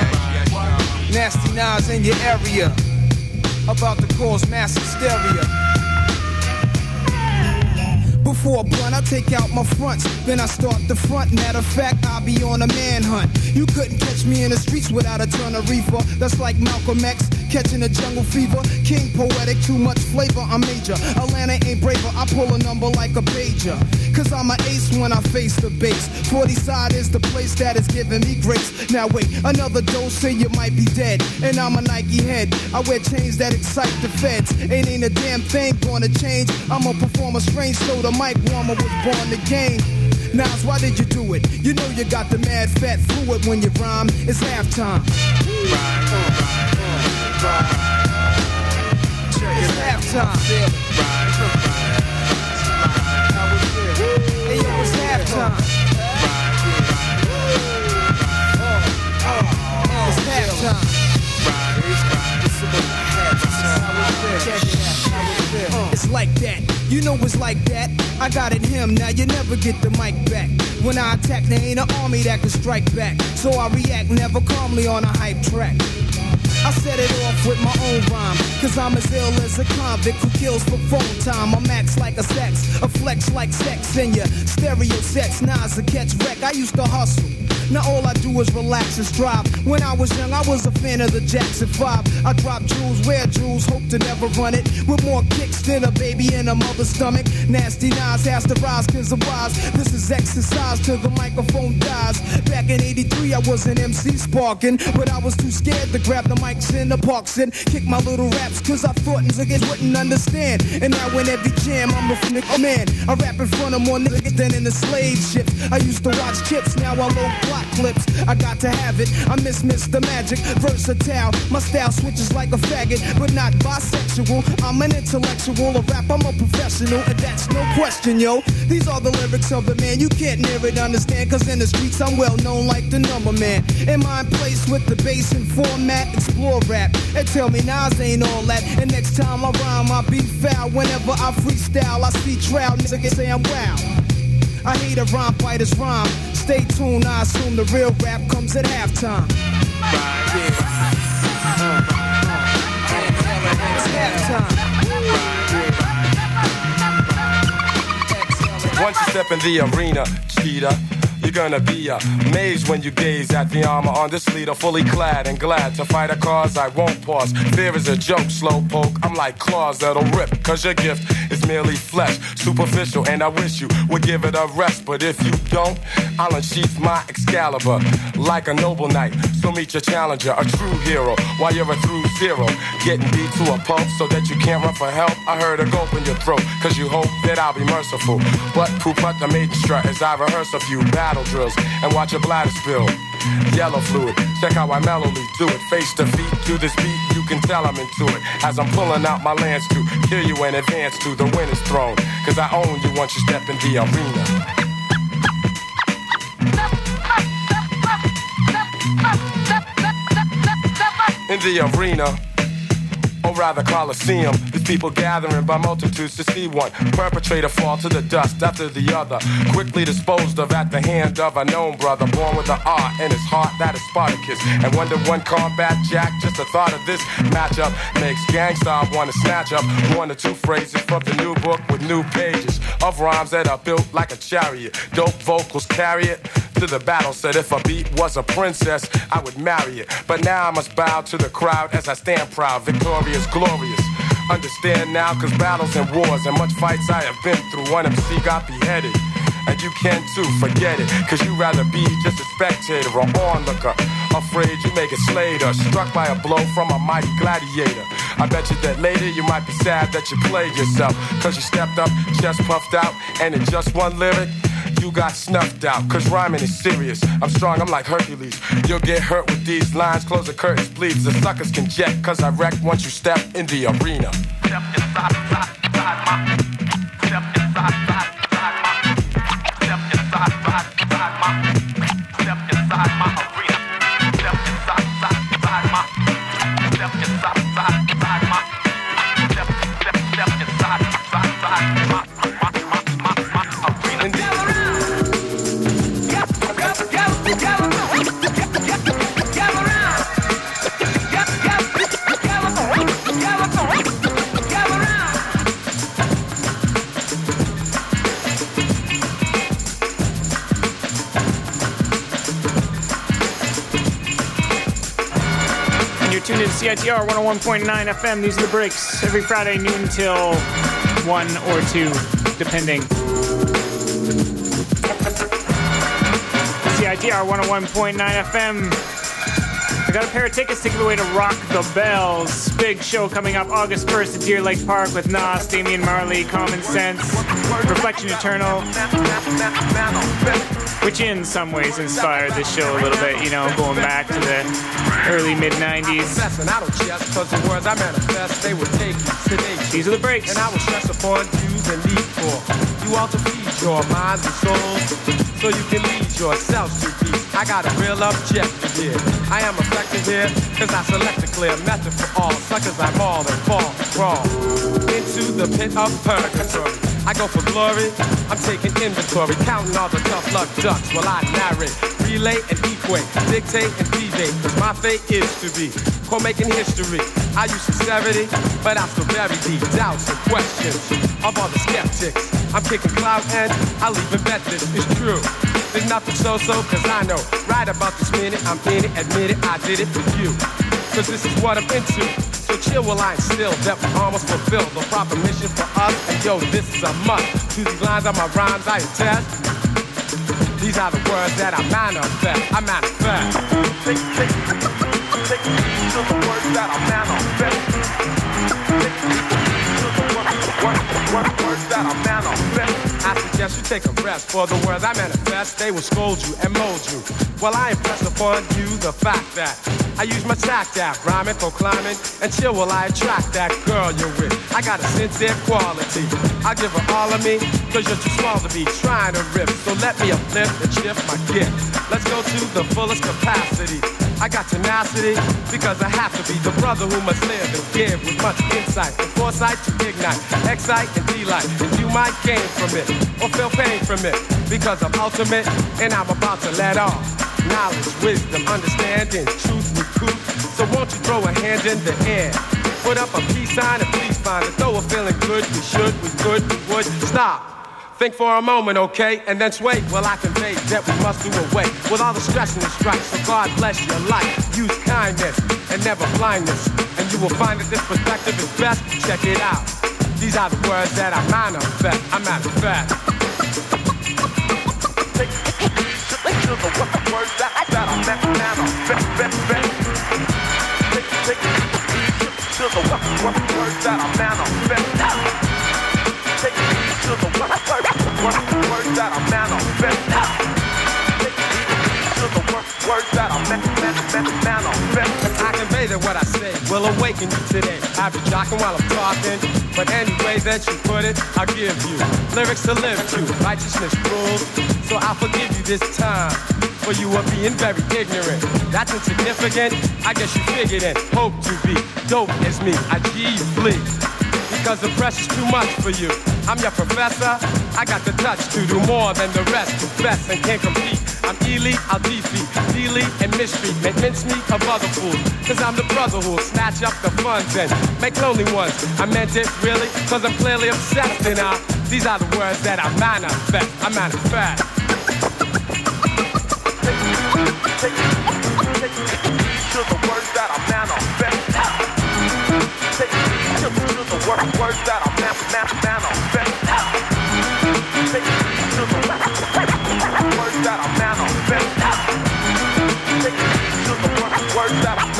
Nasty Nas in your area, about to cause mass hysteria. Before a blunt, I take out my fronts, then I start the front. Matter of fact, I'll be on a manhunt. You couldn't catch me in the streets without a ton of reefer. That's like Malcolm X catching a jungle fever. King poetic, too much flavor, I'm major. Atlanta ain't braver, I pull a number like a pager. Cause I'm an ace when I face the base. 40 side is the place that is giving me grace. Now wait, another dose and you might be dead. And I'm a Nike head, I wear chains that excite the feds. Ain't a damn thing gonna change. I'm a performer strange, so the mic warmer was born to game. Nas, why did you do it? You know you got the mad fat fluid when you rhyme. It's halftime. It's halftime. Hey yo, it's halftime. It's halftime. It's like that. You know it's like that. I got it him, now you never get the mic back. When I attack, there ain't an army that can strike back. So I react never calmly on a hype track. I set it off with my own rhyme, cause I'm as ill as a convict who kills for phone time. I'm max like a sex, a flex like sex in your stereo sets. Nas a catch wreck, I used to hustle. Now all I do is relax and strive. When I was young, I was a fan of the Jackson 5. I drop jewels, wear jewels, hope to never run it. With more kicks than a baby in a mother's stomach. Nasty Nas has to rise cause I'm wise. This is exercise till the microphone dies. Back in 83, I was an MC sparking, but I was too scared to grab the mics in the parks and kick my little raps cause I thought niggas wouldn't understand. And now in every jam, I'm a man. I rap in front of more niggas than in the slave ships. I used to watch Chips, now I load plot clips. I got to have it. I miss Mr. Magic, versatile. My style switches like a faggot, but not bisexual. I'm an intellectual, a rap, I'm a professional, and that's no question, yo. These are the lyrics of the man, you can't near it understand, cause in the streets I'm well known like the number man. Am I in place with the bass and format? Explore rap, and tell me Nas ain't all that. And next time I rhyme, I be foul. Whenever I freestyle, I see trial, niggas say I'm wow. I hate a rhyme fighter's rhyme. Stay tuned, I assume the real rap comes at halftime. It's halftime. Once you step in the arena, cheetah, you're gonna be amazed when you gaze at the armor on this leader, fully clad and glad to fight a cause I won't pause. Fear is a joke, slow poke. I'm like claws that'll rip, cause your gift is merely flesh, superficial, and I wish you would give it a rest. But if you don't, I'll unsheath my Excalibur like a noble knight. So meet your challenger, a true hero, while you're a through zero, getting beat to a pulp so that you can't run for help. I heard a gulp in your throat, cause you hope that I'll be merciful. But poop out the maiden strut as I rehearse a few battle drills and watch your bladder spill yellow fluid. Check how I mellowly do it. Face to feet to this beat, you can tell I'm into it. As I'm pulling out my lance to kill you in advance to the winner's throne. Cause I own you once you step in the arena. In the arena, or rather Coliseum, these people gathering by multitudes to see one perpetrator fall to the dust after the other, quickly disposed of at the hand of a known brother, born with an art in his heart that is Spartacus. And wonder one combat jack, just the thought of this matchup makes gangsta wanna snatch up one or two phrases from the new book with new pages of rhymes that are built like a chariot. Dope vocals carry it to the battle. Said if a beat was a princess, I would marry it. But now I must bow to the crowd as I stand proud, victorious, glorious. Understand now, cause battles and wars and much fights I have been through. One MC got beheaded, and you can too, forget it. Cause you rather be just a spectator or onlooker, afraid you may get slayed or struck by a blow from a mighty gladiator. I bet you that later you might be sad that you played yourself, cause you stepped up, chest puffed out, and in just one lyric you got snuffed out. Cause rhyming is serious, I'm strong, I'm like Hercules. You'll get hurt with these lines, close the curtains please. The suckers can jet, cause I wreck once you step in the arena. Step inside, my. Step inside, my. Step inside, my. Step inside my arena. Step inside, my. Step inside, my. Step inside, my. You're tuned in to CITR 101.9 FM. These are the breaks every Friday noon till 1 or 2, depending. CITR 101.9 FM. I got a pair of tickets to give away to Rock the Bells. Big show coming up August 1st at Deer Lake Park with Nas, Damian Marley, Common Sense, Reflection Eternal, which in some ways inspired this show a little bit, you know, going back to the early mid-90s. These are the breaks. And I will stress upon you the need for you all to feed your minds and souls so you can lead yourselves to peace. I got a real objective here. I am effective here because I select a clear method for all suckers I maul and fall, crawl into the pit of purgatory. I go for glory, I'm taking inventory, counting all the tough luck ducks while I narrate, relay and equate, dictate and deviate, cause my fate is to be making history. I use sincerity, but I still bury deep doubts and questions of all the skeptics. I'm kicking clout and I'll even bet this is true. There's nothing so-so, cause I know right about this minute, I'm in it, admit it, I did it for you. Cause this is what I'm into. So chill while I instill that we almost fulfill the proper mission for us. And yo, this is a must. To these lines are my rhymes I attest. These are the words that I manifest. I manifest. Take to the words that I manifest. Words that I manifest. I suggest you take a rest for the words I manifest. They will scold you and mold you. Well, I impress upon you the fact that I use my tact that rhyming, proclaiming, and chill while I attract that girl you're with. I got a sincere quality. I'll give her all of me, cause you're too small to be trying to rip. So let me uplift and shift my gift. Let's go to the fullest capacity. I got tenacity, because I have to be the brother who must live and give with much insight and foresight to ignite, excite and delight. And you might gain from it, or feel pain from it, because I'm ultimate, and I'm about to let off. Knowledge, wisdom, understanding, truth, recruit. So won't you throw a hand in the air? Put up a peace sign and please find it. Though we're feeling good, we should, we could, we would. Stop. Think for a moment, okay? And then sway. Well, I convey that we must do away with all the stress and the strife. So God bless your life. Use kindness and never blindness. And you will find that this perspective is best. Check it out. These are the words that I manifest. I manifest. Take to the words that I manifest. Take to the words that I manifest. Take to the words that I manifest. To the words that I manifest. I convey that what I say will awaken you today. I'll be jocking while I'm talking, but any way that you put it, I'll give you lyrics to live to. Righteousness rules, so I'll forgive you this time. For you are being very ignorant. That's insignificant. I guess you figured it. Hope to be dope as me. I G you flee. Because the pressure's too much for you. I'm your professor. I got the touch to do more than the rest. Confess and can't compete. I'm elite, I'll defeat, delete and mistreat. Make mincemeat of other fools. Cause I'm the brother who'll snatch up the funds and make lonely ones. I meant it really, cause I'm clearly obsessed. And these are the words that I manifest. I manifest. Take to the words that I manifest. Take to the words that I manifest. Take to the words that I manifest. Take to the words that I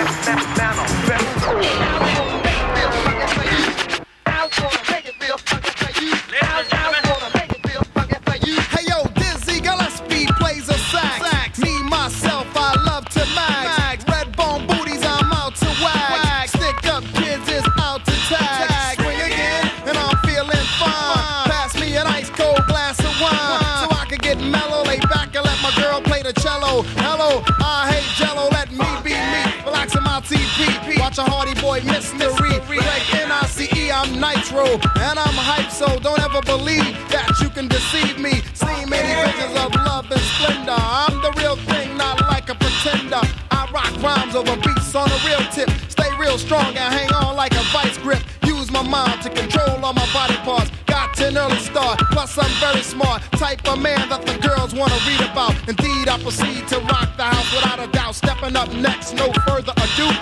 manifest. Hey yo, Dizzy Gillespie plays a sax. Me, myself, I love to max. Red bone booties, I'm out to wag. Stick up kids is out to tag. Swing again, and I'm feeling fine. Pass me an ice cold glass of wine, so I can get mellow. Lay back and let my girl play the cello. Hello, I hate jello, let me be me. Relax in my TP. Watch a Hardy Boy mystery. Like NICE, I'm Nitro, and I'm hype, so don't ever believe that you can deceive me. Seen many visions of love and splendor. I'm the real thing, not like a pretender. I rock rhymes over beats on a real tip. Stay real strong and hang on like a vice grip. Use my mind to control all my body parts. Got 10 early start, plus I'm very smart. Type of man that the girls wanna read about. Indeed, I proceed to rock the house without a doubt. Stepping up next, no further ado. Smooth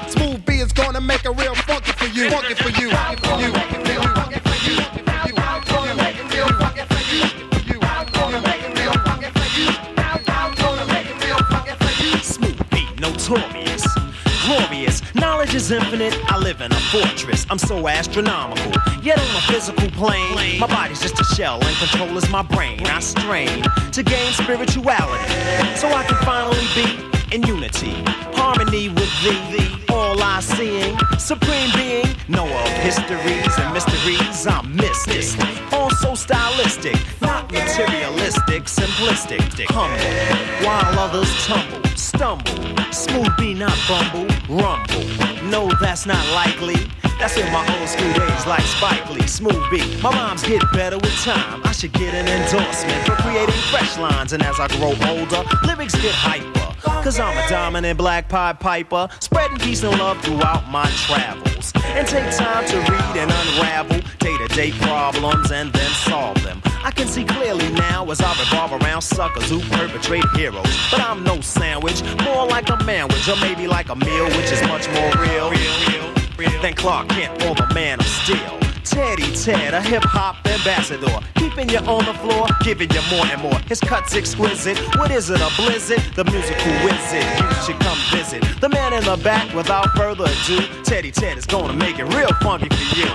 Smooth B is gonna make it real funky for you. Funky for you. Funky for you. Funky for you. Funky for you. I'm gonna make it real funky for you. I'm gonna make it real funky for you. I'm gonna make it real funky for you. Smooth B, notorious, glorious. Knowledge is infinite. I live in a fortress. I'm so astronomical. Yet on a physical plane, my body's just a shell and control is my brain. I strain to gain spirituality, so I can finally be in unity, harmony with thee. All I seeing, supreme being, know of histories and mysteries. I'm mystic, also stylistic, not materialistic, simplistic, humble, while others tumble, stumble. Smooth B, not bumble, rumble. No, that's not likely. That's in my old school days like Spike Lee, Smooth B. My rhymes get better with time. I should get an endorsement for creating fresh lines. And as I grow older, lyrics get hyper. Cause I'm a dominant black Pied Piper, spreading peace and love throughout my travels. And take time to read and unravel day-to-day problems and then solve them. I can see clearly now as I revolve around suckers who perpetrate heroes. But I'm no sandwich, more like a manwich, or maybe like a meal, which is much more real than Clark Kent or the Man of Steel. Teddy Ted, a hip-hop ambassador, keeping you on the floor, giving you more and more. His cut's exquisite. What is it, a blizzard? The musical wizard. You should come visit the man in the back. Without further ado, Teddy Ted is gonna make it real funky for you.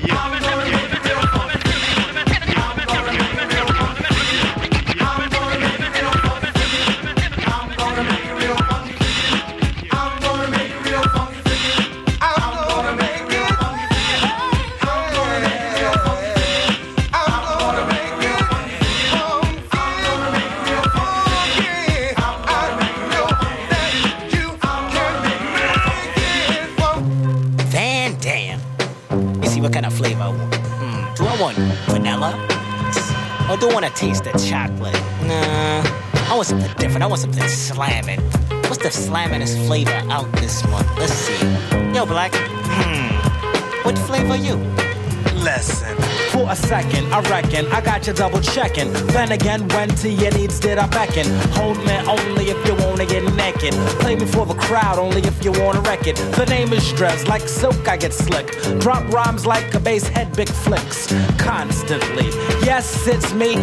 What kind of flavor I want? Do I want vanilla? Or do I want to taste the chocolate? Nah, I want something different. I want something slamming. What's the slamminest flavor out this month? Let's see. Yo, Black. What flavor are you? Listen, for a second, I reckon I got you double checking. Then again, when to your needs did I beckon? Hold me only if you wanna get naked. Play me for the crowd only if you wanna wreck it. The name is Dress, like silk I get slick. Drop rhymes like a bass head, big flicks. Constantly, yes, it's me,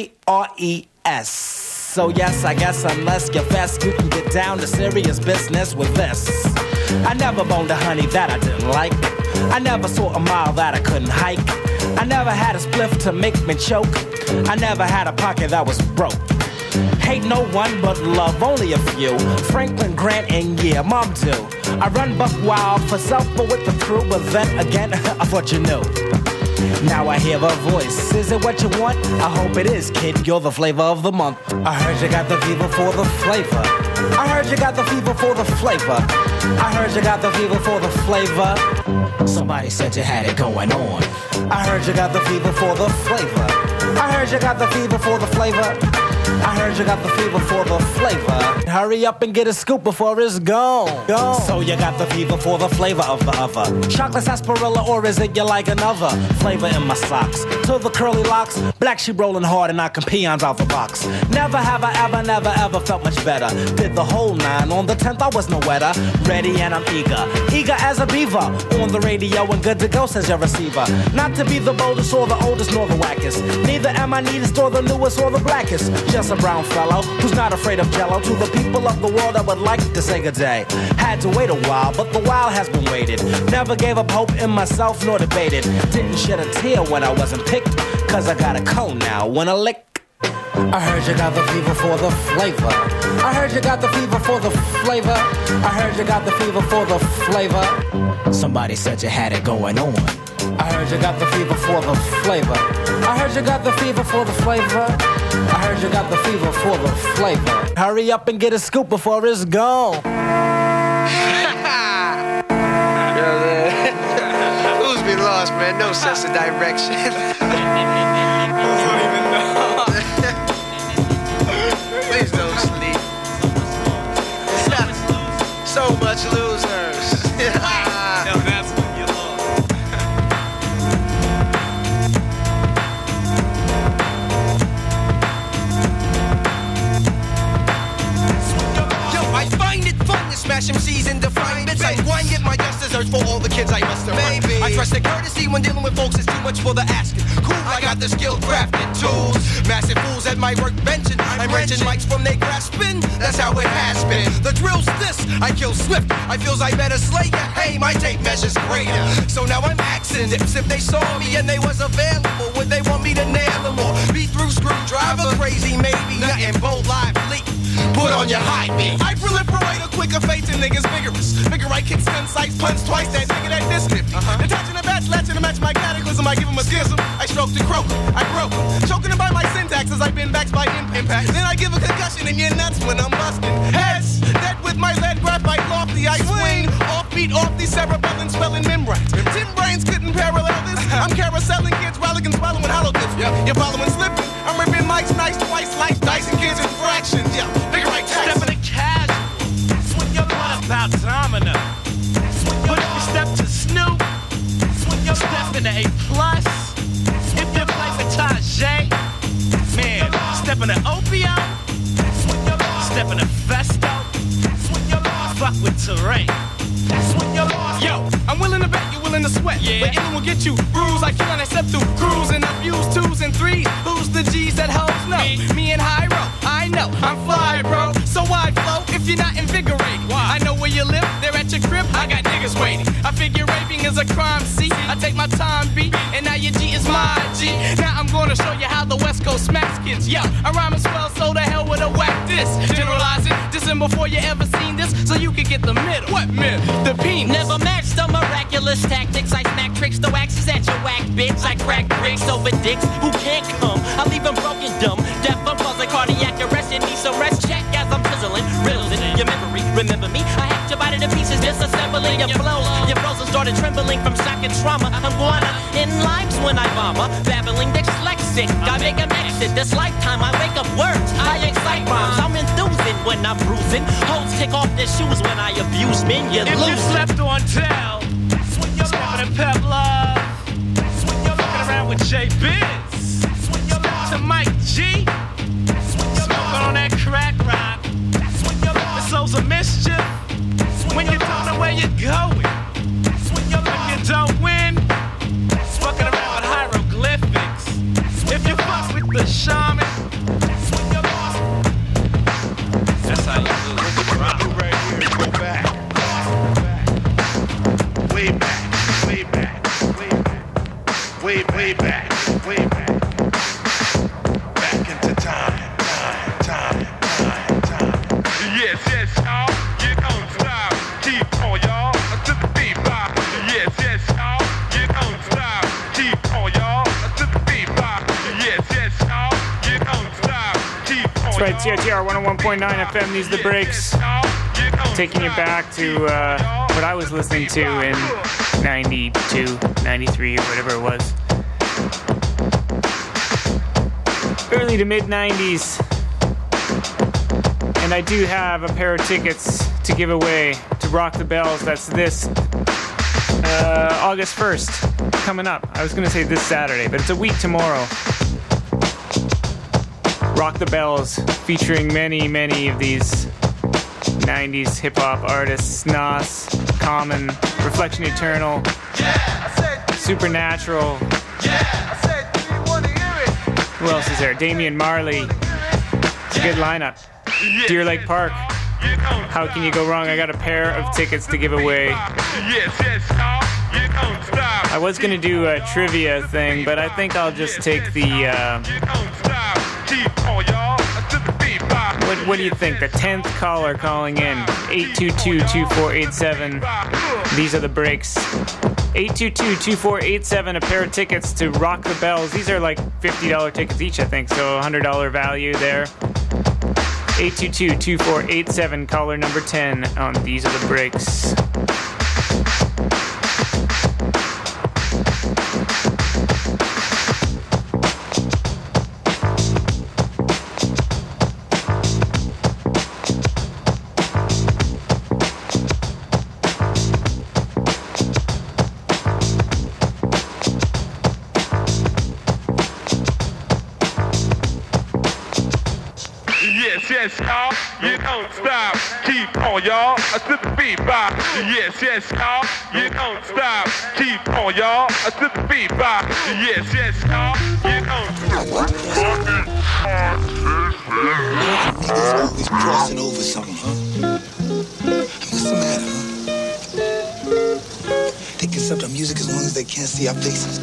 D-R-E-S. So yes, I guess unless you're fast, you can get down to serious business with this. I never boned a honey that I didn't like. I never saw a mile that I couldn't hike. I never had a spliff to make me choke. I never had a pocket that was broke. Hate no one but love only a few. Franklin Grant and yeah, Mom too. I run buck wild for self but with the crew. But then again, I thought you knew. Now I hear a voice. Is it what you want? I hope it is, kid. You're the flavor of the month. I heard you got the fever for the flavor. I heard you got the fever for the flavor. I heard you got the fever for the flavor. Somebody said you had it going on. I heard you got the fever for the flavor. I heard you got the fever for the flavor. I heard you got the fever for the flavor. Hurry up and get a scoop before it's gone. So you got the fever for the flavor of the other. Chocolate sarsaparilla, or is it you like another flavor in my socks? To the curly locks, black sheep rolling hard and knocking peons out the box. Never have I ever, never ever felt much better. Did the whole 9. On the 10th I was no wetter. Ready and I'm eager, eager as a beaver. On the radio and good to go, says your receiver. Not to be the boldest or the oldest nor the wackest. Neither am I neatest or the newest or the blackest. Just a brown fellow who's not afraid of jello. To the people of the world I would like to say good day. Had to wait a while, but the while has been waited. Never gave up hope in myself nor debated. Didn't shed a tear when I wasn't picked, cause I got a cone now when I lick. I heard you got the fever for the flavor. I heard you got the fever for the flavor. I heard you got the fever for the flavor. Somebody said you had it going on. I heard you got the fever for the flavor. I heard you got the fever for the flavor. I heard you got the fever for the flavor. Hurry up and get a scoop before it's gone. Who's been lost, man? No sense of direction. Please don't sleep. So much losers. No, that's when you lost. Yo, I find it fun to smash MCs and define bits. I wind it, my justice search for all the kids I must have maybe. I trust the courtesy when dealing with folks is too much for the asking. Cool, I got the skill crafted tools. Massive fools at my workbench and I'm wrenching mics from they grasping. That's how it has been. The drill's this, I kill swift. I feels I better slay ya. Hey, my tape measure's greater. So now I'm axing dips. If they saw me and they was available, would they want me to nail them or be through screwdriver? Crazy maybe, nothing bold live leak. Put on your high beat. I proliferate a quicker fate to niggas vigorous. Figure I kick stun sights, punch twice that nigga that this nifty. Detaching the batch, latching to match my cataclysm. I give him a schism. I stroke the croak. I broke him. Choking him by my syntax as I've been backed by impact. Then I give a concussion in your nuts when I'm busting heads. Dead with my lead graphite lofty. I swing offbeat off these cerebellum swelling membranes. Tin brains couldn't parallel this. I'm carouseling kids, rollicking, swallowing hollow tips. Yeah, you're following slipping. I'm ripping mics nice twice, like dicing kids in fractions. Yeah, figure right tax. Step in the casual. That's when you're what about Domino? But if you step to Snoop, step into A+. If you play with Tajay, man, step into Opio. Step into Festo. Fuck with Terrain. Yo, I'm willing to bet you're willing to sweat. Yeah. But anyone will get you bruised. I kill and I step through crews and abuse 2s and 3s. Who's the G's that hoes know? Me and Hyro, I know, I'm fly, bro. So why flow if you're not invigorated? Why? I know where you live, they're at your crib, I got niggas waiting. I figure raping is a crime, see? I take my time, B, and now your G is my G. Now I'm gonna show you how the West Coast smacks kids. Yo, I rhyme as well, so the hell with a whack this. Generalizing, dissing before you ever seen this, so you can get the middle. What myth? The penis. Never matched the miraculous tactics. I smack tricks, throw axes at your whack bitch. I crack bricks over dicks who can't come. I leave them broken, dumb, deaf, I'm buzzing, cardiac arrest. You need some rest, check as I'm chiseling, riddling your memory. Remember me? I have to bite it to pieces, disassembling your flows. Your frozen started trembling from shock and trauma. I'm guana in limes when I vomit, babbling dyslexic. I make a exit. This lifetime I wake up words. I excite rhymes. I'm enthusing when I'm bruising. Hoes take off their shoes when I abuse men. You if lose. you slept on tell, stepping in Pep Love, fucking around with J Biz, to Mike G, smoking on that crack rock. The souls of mischief. When you don't know where you're going, when you don't win, fucking around with hieroglyphics. If you fuck with the shaman, that's how you lose the drop. Right here, go back. Way back, way back, way back, way back, way back. Back into time. Yes, y'all, you don't stop. Keep on, y'all, to the beat, bop. Yes, y'all, you don't stop. Keep on, y'all, to the beat, bop. Yes, y'all, you don't stop. Keep on. That's right, TRTR 101.9 FM, these are the breaks. Taking you back to what I was listening to in 92, 93, or whatever it was. Early to mid 90s. And I do have a pair of tickets to give away to Rock the Bells. That's this August 1st coming up. I was going to say this Saturday, but it's a week tomorrow. Rock the Bells featuring many, many of these 90s hip-hop artists. Nas, Common, Reflection Eternal, Supernatural. Who else is there? Damian Marley. It's a good lineup. Deer Lake Park. How can you go wrong? I got a pair of tickets to give away. I was going to do a trivia thing, but I think I'll just take the... What do you think? The 10th caller calling in. 822-2487. These are the breaks. 822-2487. A pair of tickets to Rock the Bells. These are like $50 tickets each, I think. So $100 value there. 822-2487. Caller number 10 on These Are the Breaks. Yes, y'all, you don't stop. Keep on, on, y'all. To the beat, bop. Yes, yes, y'all. You don't stop. Keep on, y'all. To the beat, bop. Yes, yes, y'all. You don't stop. Niggas always crossing over something, huh? What's the matter, huh? They can accept our music as long as they can't see our faces.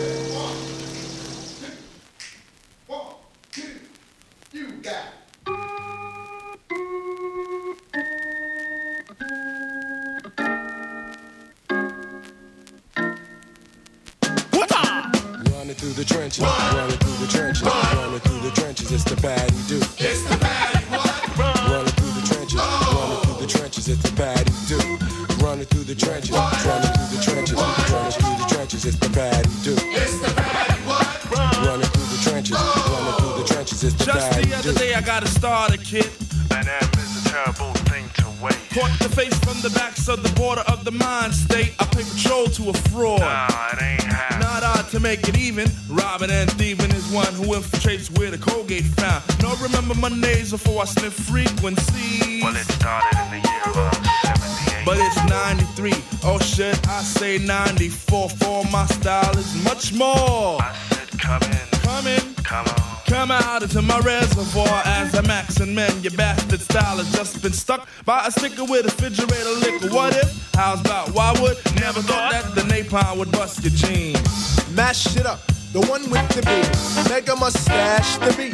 Running through the trenches, running through the trenches, running through the trenches, it's the Patty Do. It's the Patty what? Running through the trenches, running through the trenches, it's the Patty Do. Running through the trenches, running through the trenches, running through the trenches, it's the Patty Do. It's the Patty what? Running through the trenches, running through the trenches, it's the Patty Do. Just the other day I got a starter kit. An amp is a terrible thing to waste. Caught the face from the backs of the border of the mind state. I pay patrol to a fraud. Nah, it ain't happening. Not odd to make it even. Robbing and thieving is one who infiltrates where the Colgate found. No, remember Mondays before I sniff frequency. Well, it started in the year of 78. But it's 93. Oh, should I say 94? For my style is much more. I said, come in. Come in. Come on. Come out into my reservoir as a max and men. Your bastard style has just been stuck by a sticker with a refrigerator liquor. What if? How's about? Why would? Never thought that the napalm would bust your jeans. Mash it up, the one with the beat. Mega mustache, the beat.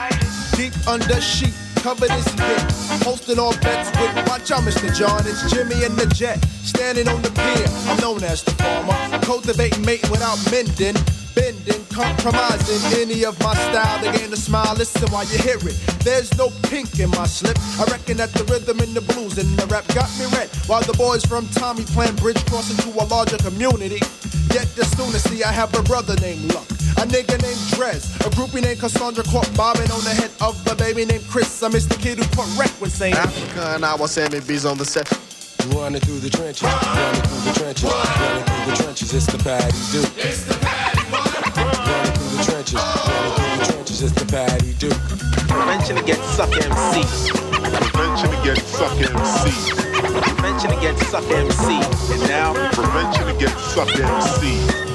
Deep under sheet, covered his hip. Hosting all bets with, watch out, Mr. John. It's Jimmy and the Jet, standing on the pier. I'm known as the farmer, cultivating, mating without mending. Bending, compromising any of my style to gain a smile. Listen while you hear it. There's no pink in my slip. I reckon that the rhythm and the blues and the rap got me red. While the boys from Tommy playing bridge cross into a larger community. Yet the students see I have a brother named Luck, a nigga named Drez, a groupie named Cassandra caught bobbing on the head of a baby named Chris. I miss the kid who put wreck when saying Africa, and I was Sammy B's on the set. Running through the trenches, running through the trenches, running through the trenches, it's the Patty Do. It's the Patty what? Running through the trenches, running through the trenches, it's the Patty Do. Prevention against suck MC. Prevention against suck MC. Prevention against suck MC. And now, prevention against suck MC.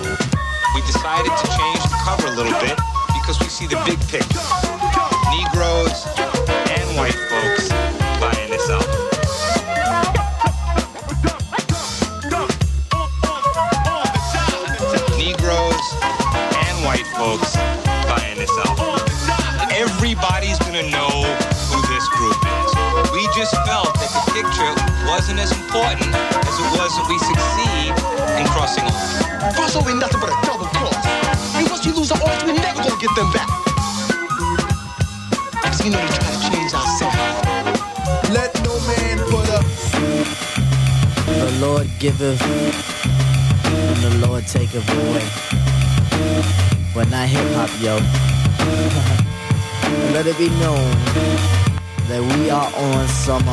We decided to change the cover a little bit because we see the big picture. Negroes and white folks buying this album. Negroes and white folks buying this album. Everybody's gonna know who this group is. We just felt that the picture wasn't as important as it was that we succeed in crossing over. Crossover ain't nothing but a double cross. And once you lose our arms, we're never gonna get them back. So you know they try to change our sound. let no man put up. The Lord giveth, and the Lord taketh away. But not hip-hop, yo. Let it be known that we are on some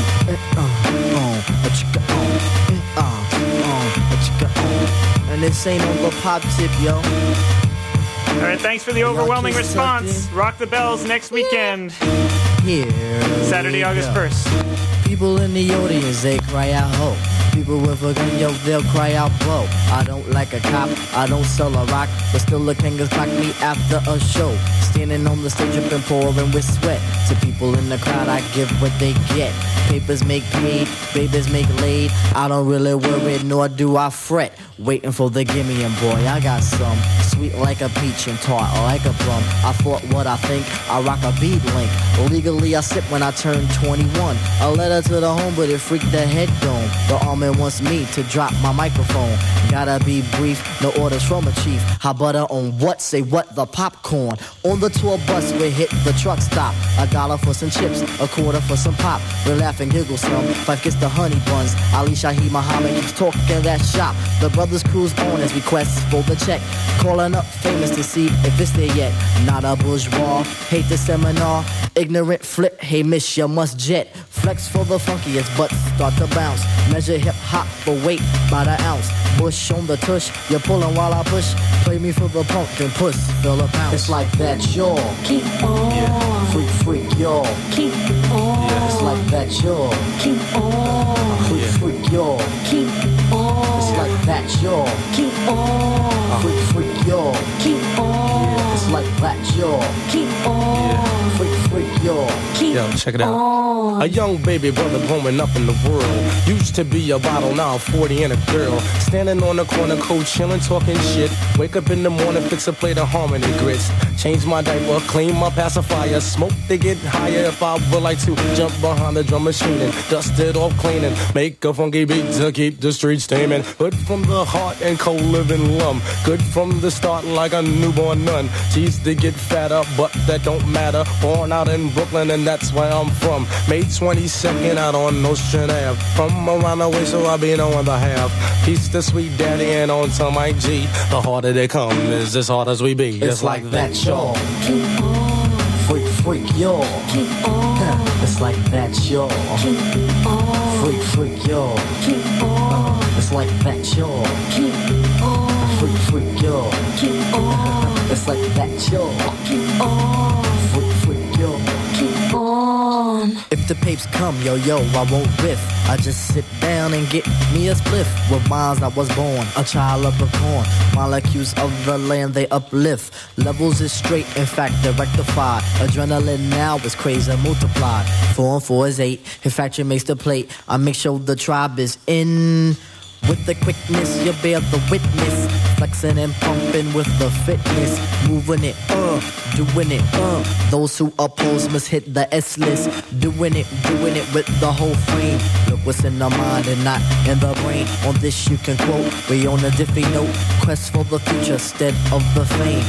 and this ain't on the pop tip, yo. All right, thanks for the overwhelming response. Rock the Bells next weekend. Here, Saturday, August 1st. People in the audience, they cry out ho. People with a gun, yo, they'll cry out blow. I don't like a cop, I don't sell a rock, but still the king clock me after a show. Standing on the stage, dripping, pouring with sweat. To people in the crowd, I give what they get. Papers make paid, babies make laid. I don't really worry, nor do I fret. Waiting for the gimme, and boy, I got some. Sweet like a peach and tart like a plum. I thought what I think, I rock a beat link. Legally, I sip when I turn 21. A letter to the home, but it freaked the head dome. The army wants me to drop my microphone. Gotta be brief, no orders from a chief. How butter on what? Say what? The popcorn. On the tour bus, we hit the truck stop. $1 for some chips, $0.25 for some pop. We laugh and giggle some. Fife gets the honey buns. Ali Shaheed Muhammad keeps talking in that shop. The brothers cruise on as requests for the check. Calling up famous to see if it's there yet. Not a bourgeois, hate the seminar. Ignorant flip, hey miss, you must jet. Flex for the funkiest, but start to bounce. Measure hip hop for weight by the ounce. Bush on the tush, you're pulling while I push. Play me for the punk, then push, fill a pounce. It's like that, y'all. Keep on. Yeah. Freak, y'all. Keep on. Yeah. It's like like that, y'all. Keep on. Freak, freak, y'all. Keep on. It's like that, y'all. Keep on. Freak, freak, y'all. Keep on. It's like that, y'all. Keep on. Freak, freak, y'all. Keep Yo, check it out. A young baby brother growing up in the world. Used to be a bottle, now 40 and a girl. Standing on the corner, cold chillin', talking shit. Wake up in the morning, fix a plate of Harmony grits. Change my diaper, clean my pacifier. Smoke to get higher if I would like to. Jump behind the drum machine and dust it off cleaning. Make a funky beat to keep the streets steaming. Good from the heart and cold living lum. Good from the start like a newborn nun. Tease to get fatter, but that don't matter. Born out in Brooklyn and that's where I'm from. May 22nd out on Ocean Ave. From around the way, so I be on the half. Peace to sweet daddy and on to my G. The harder they come is as hard as we be. It's like that, y'all. Keep on. Freak, freak, y'all. Keep on. It's like that, y'all. Keep on. Freak, freak, y'all. Keep on. It's like that, y'all. Keep on. Freak, freak, y'all. Keep on. It's like that, y'all. Keep on. Freak, freak, y'all. Keep on. If the papes come, yo, I won't riff. I just sit down and get me a spliff. With mines I was born, a child of the corn. Molecules of the land, they uplift. Levels is straight, in fact, they're rectified. Adrenaline now is crazy multiplied. 4 and 4 is 8. In fact, you makes the plate. I make sure the tribe is in. With the quickness, you bear the witness. Flexing and pumping with the fitness. Moving it, doing it, Those who oppose must hit the S list. Doing it with the whole frame. Look what's in the mind and not in the brain. On this you can quote, we on a diffy note. Quest for the future instead of the fame.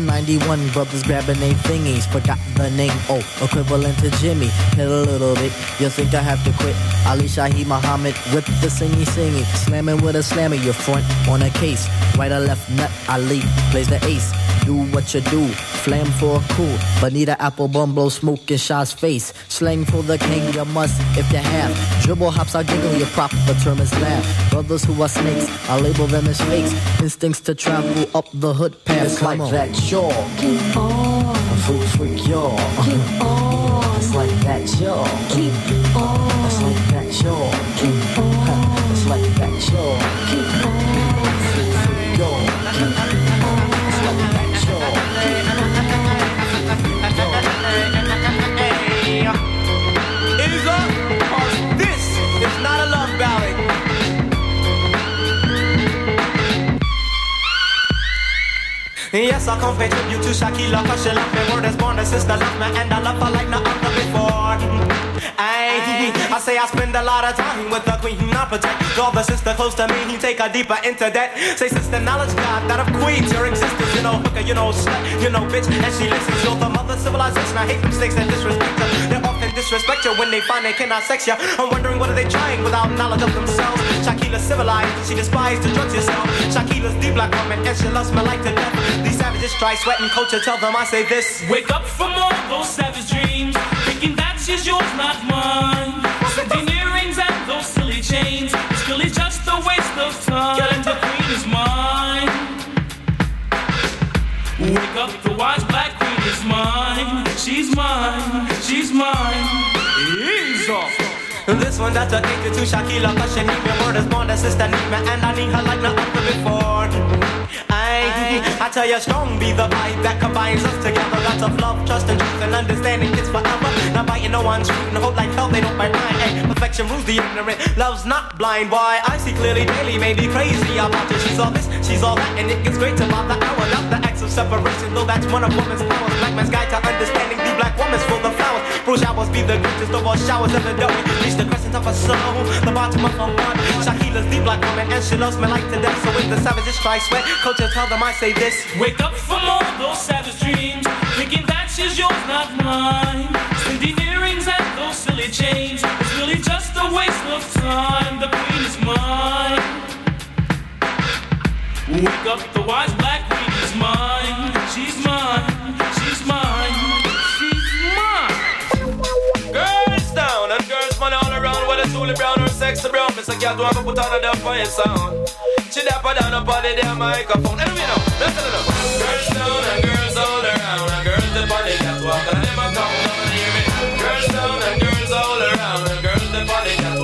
191 brothers grabbing their thingies. Forgot the name, equivalent to Jimmy. Hit a little bit, you think I have to quit. Ali Shahi Muhammad with the singing. Slamming with a slammer, your front on a case. Right or left nut, Ali plays the ace. Do what you do, flame for a cool. Bonita apple bum blow smoke in Shaw's face. Slang for the king, you must if you have. Dribble hops, I giggle, your proper term is laugh. Brothers who are snakes, I label them as fakes. Instincts to travel up the hood path. It's like that, y'all. Keep on. Freak, freak, y'all. Keep on. It's like that, y'all. Keep on. It's like that, y'all. Keep on. It's like that, y'all. Keep on. Freak, freak, y'all. Keep on. It's like that, y'all. It is up, cause this is not a love ballad. Yes, I come pay tribute to Shaquilla, cause she love me. Word is born, the sister love me, and I love her like no other before. I say I spend a lot of time with the queen, I protect. Draw the sister close to me, he take her deeper into that. Say sister, knowledge God, that of queens, your existence. You know hooker, you know slut, you know bitch, and she listens. You're the mother civilization, I hate mistakes that disrespect her. They often disrespect you when they find they cannot sex you. I'm wondering what are they trying without knowledge of themselves. Shaquilla civilized, she despises the drugs herself. Shaquilla's the black woman, and she loves me like to death. These savages try sweating culture, tell them I say this. Wake up from all those savage dreams, thinking that she's yours, not mine. Sending earrings and those silly chains, it's really just a waste of time. The queen is mine. Wake up, the wise black queen is mine. She's mine, she's mine. Ease off. This one that's addicted to Shaquilla, cause she need me. Word is born, the sister need me, and I need her like no other before. I tell you, strong be the vibe that combines us together. Lots of love, trust, and truth, and understanding it's forever. Not biting no one's fruit and hope like hell they don't bite mine. Ay, perfection rules the ignorant. Love's not blind, boy. I see clearly daily, maybe crazy about you. She's all this, she's all that, and it gets great about the hour. Not the acts of separation, though that's one of woman's powers. Black man's guide to understanding the black woman's full of flowers. Bruce showers be the greatest of all showers ever done. Reach the crescent of her soul, the bottom of her heart. Shaquilla's the black woman, and she loves me like to death. So when the savages try sweat, culture tell them I say this. Wake up from all those savage dreams, thinking that she's yours, not mine. Sending earrings and those silly chains, it's really just a waste of time. The queen is mine. Wake up, the wise black queen is mine. She's mine, she's mine, she's mine. Girls down and girls money all around, whether Toolie Brown or Sexy Brown. Miss a cat who have put on a damn fire sound. She dapper down up on the damn microphone. Anyway, now, listen to them. Girls down and girls all around, and girls up on the catwalk, and them a come down and hear me. Girls down and girls all around,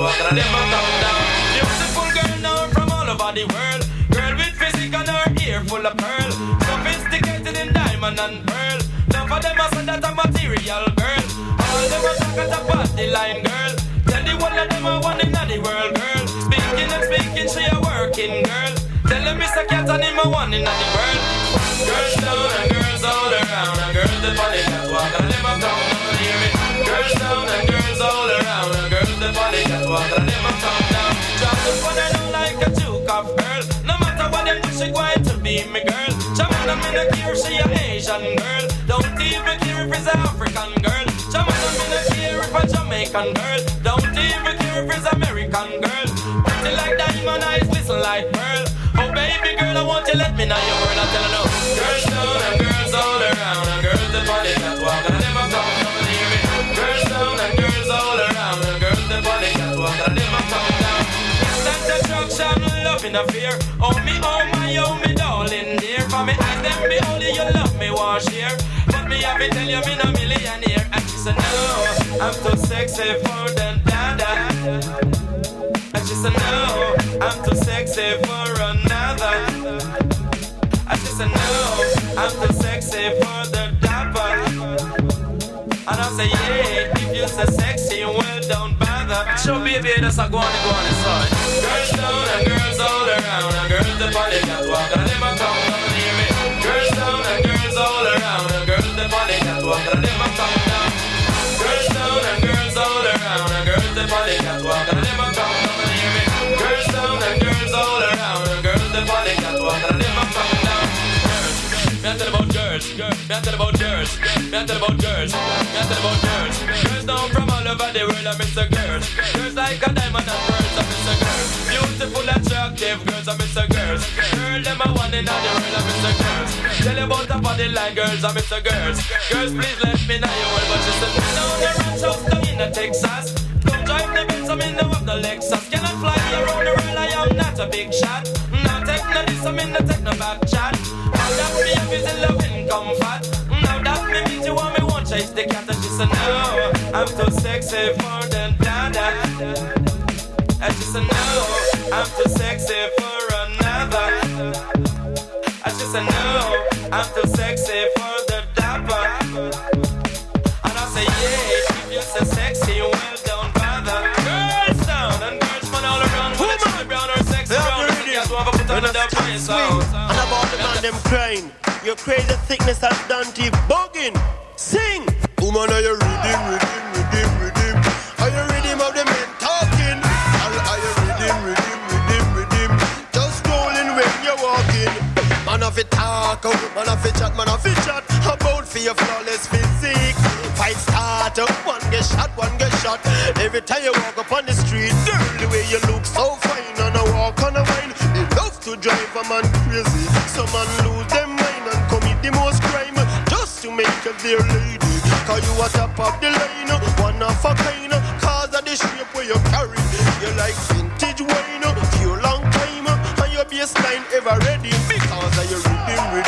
walk and them a come down. Beautiful girl now from all over the world. Girl with physique and her ear full of pearl. Sophisticated in diamond and pearl. None of them a say that a material girl. All them a talk at a body line girl. Tell the one of them a one in the world girl. Speaking and speaking, she a working girl. Tell them Mr. Cat and him a one in the world. Girls down and girls all around. And girls that body catwalk and them a come down, hear me. Girls down and girls all around. And girls that body catwalk and them a come down. Drop the fun and don't like a two-cup girl. No matter what them do, she going to be me girl. Jamaica me no care, she a Asian girl. Don't even care if it's an African girl. Jamaica me no care if a Jamaican girl. Don't even care if it's American girl. Pretty like diamond eyes, listen like pearl. Oh baby girl, I want you let me know your word. I tell her no. Girls down and girls all around. And girls that body catwalk and them a come down and hear me. Girls down and girls all around. And girls that body catwalk and them a come down. Instant attraction, love in a fear. Oh my, darling dear. For me eyes them be only you love me want share. But me have to tell you me no millionaire. And she said no, I'm too sexy for the dada. And she said no, I'm too sexy for another. And she said no, I'm too sexy for the dapper. And I say yeah, if you say sexy, well don't bother. So baby, that's a go on inside. Girls down and girls all around. And girls the body catwalk and them a come down and hear me. Girls down and girls all around. And girls the body catwalk and them a come down. Girls down and girls all around. And girls the body catwalk and them a come down and hear me. Girls down and girls all around. And girls the body catwalk and them a come down. Me a tell about girls, me a tell about girls, me a tell about girls, me a tell about girls. Girls down from all over the world, I miss the girls. Girls like a diamond and pearls, I miss the girls. Beautiful, attractive girls, I miss the girls. Girl, them a one in all the world, I miss the girls. Tell you about the body line girls, I miss the girls. Girls, please let me know your word, but she said, down the ranch house down in the Texas. Don't drive the Benz, I'm in the of the Lexus. Cannot fly around the world, I am not a big shot. Now take no this, I'm in the take no back chat. Now that me a busy loving comfort. Now that me meet you and me won't chase the cat. And she said no, I'm too sexy for the dada. And she said no, I'm too sexy for another. And she said no, I'm too sexy for the dapper. And I say yeah, if you say sexy, well don't bother. Girls down and girls man all around. Whether it's brown or sexy brown, the cat will have a put on the place. And about the man them crying, your crazy sickness has done to you bugging. Sing! Woman, are you redeem? Are you redeem of the men talking? Are you redeem? Just rolling when you're walking. Man of it talk, man of it chat. About for your flawless physique. Fight start, one get shot. Every time you walk up on the street, girl, the way you look so fine. And I walk on a wine, you love to drive a man crazy. Some man lose them mind and commit the most crime just to make you their lady. Cause you a top of the line, one of a kind. Cause of the shape where you carry. You like vintage wine, pure long time. And your baseline ever ready. Because of your redeem.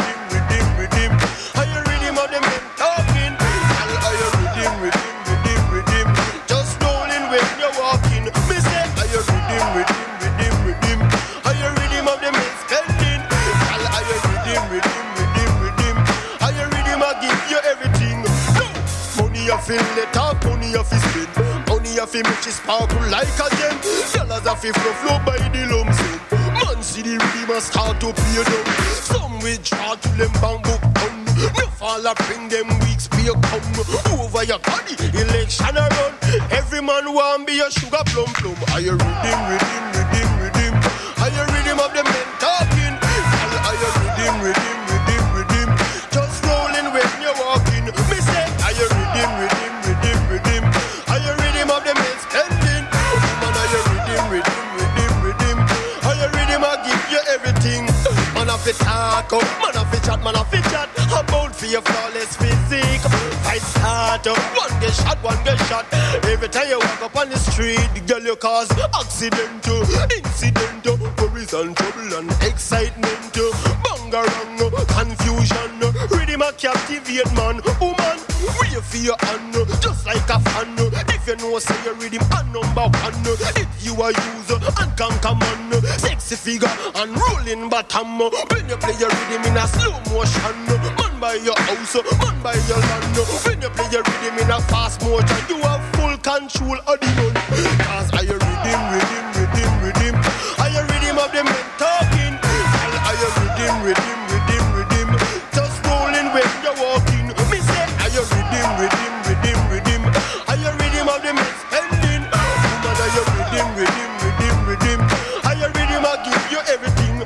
Are you redeem of the men talking? Are you redeem? Just rolling when you're walking. Me say, are you redeem? Are you redeem of the men spending? Are you redeem? Are you redeem? I give you everything. No. Money you feel let up, money you feel spend. Money you feel make it sparkle like a gem. Dollars you feel flow by the lumps. Man see the redeemer start to pay down. Some withdraw to them bank book come. No fall up bring them weeks pay come. Over your body, election a run. Every man want be a sugar plum. Are you redeem? Are you redeem of the men talking? Are you redeem? Just rolling when you're walking. Me say, are you redeem? Are you redeem of the men spending? Man, are you redeem? Are you redeem? I give you everything. Man of it talk, man of it chat. About for your flawless physique. Fight start, one get shot. Every time you walk up on the street, the girl you cause accident, incident. Worries and trouble and excitement. Bangarang, confusion. Rhythm a captivate man. Woman, wait for your hand, just like a fan. If you know, say you rhythm a number one. If you a user and conquer man, sexy figure and rolling bottom. When you play your rhythm in a slow motion, man by your house, man by your land. When you play your rhythm in a fast motion, you have full control of the gun. Cause I your rhythm. I your rhythm of the men talking. I your rhythm. Just rolling when you're walking. Me say I your rhythm. I your rhythm of the men spending. Woman, I your rhythm. I your rhythm, I give you everything.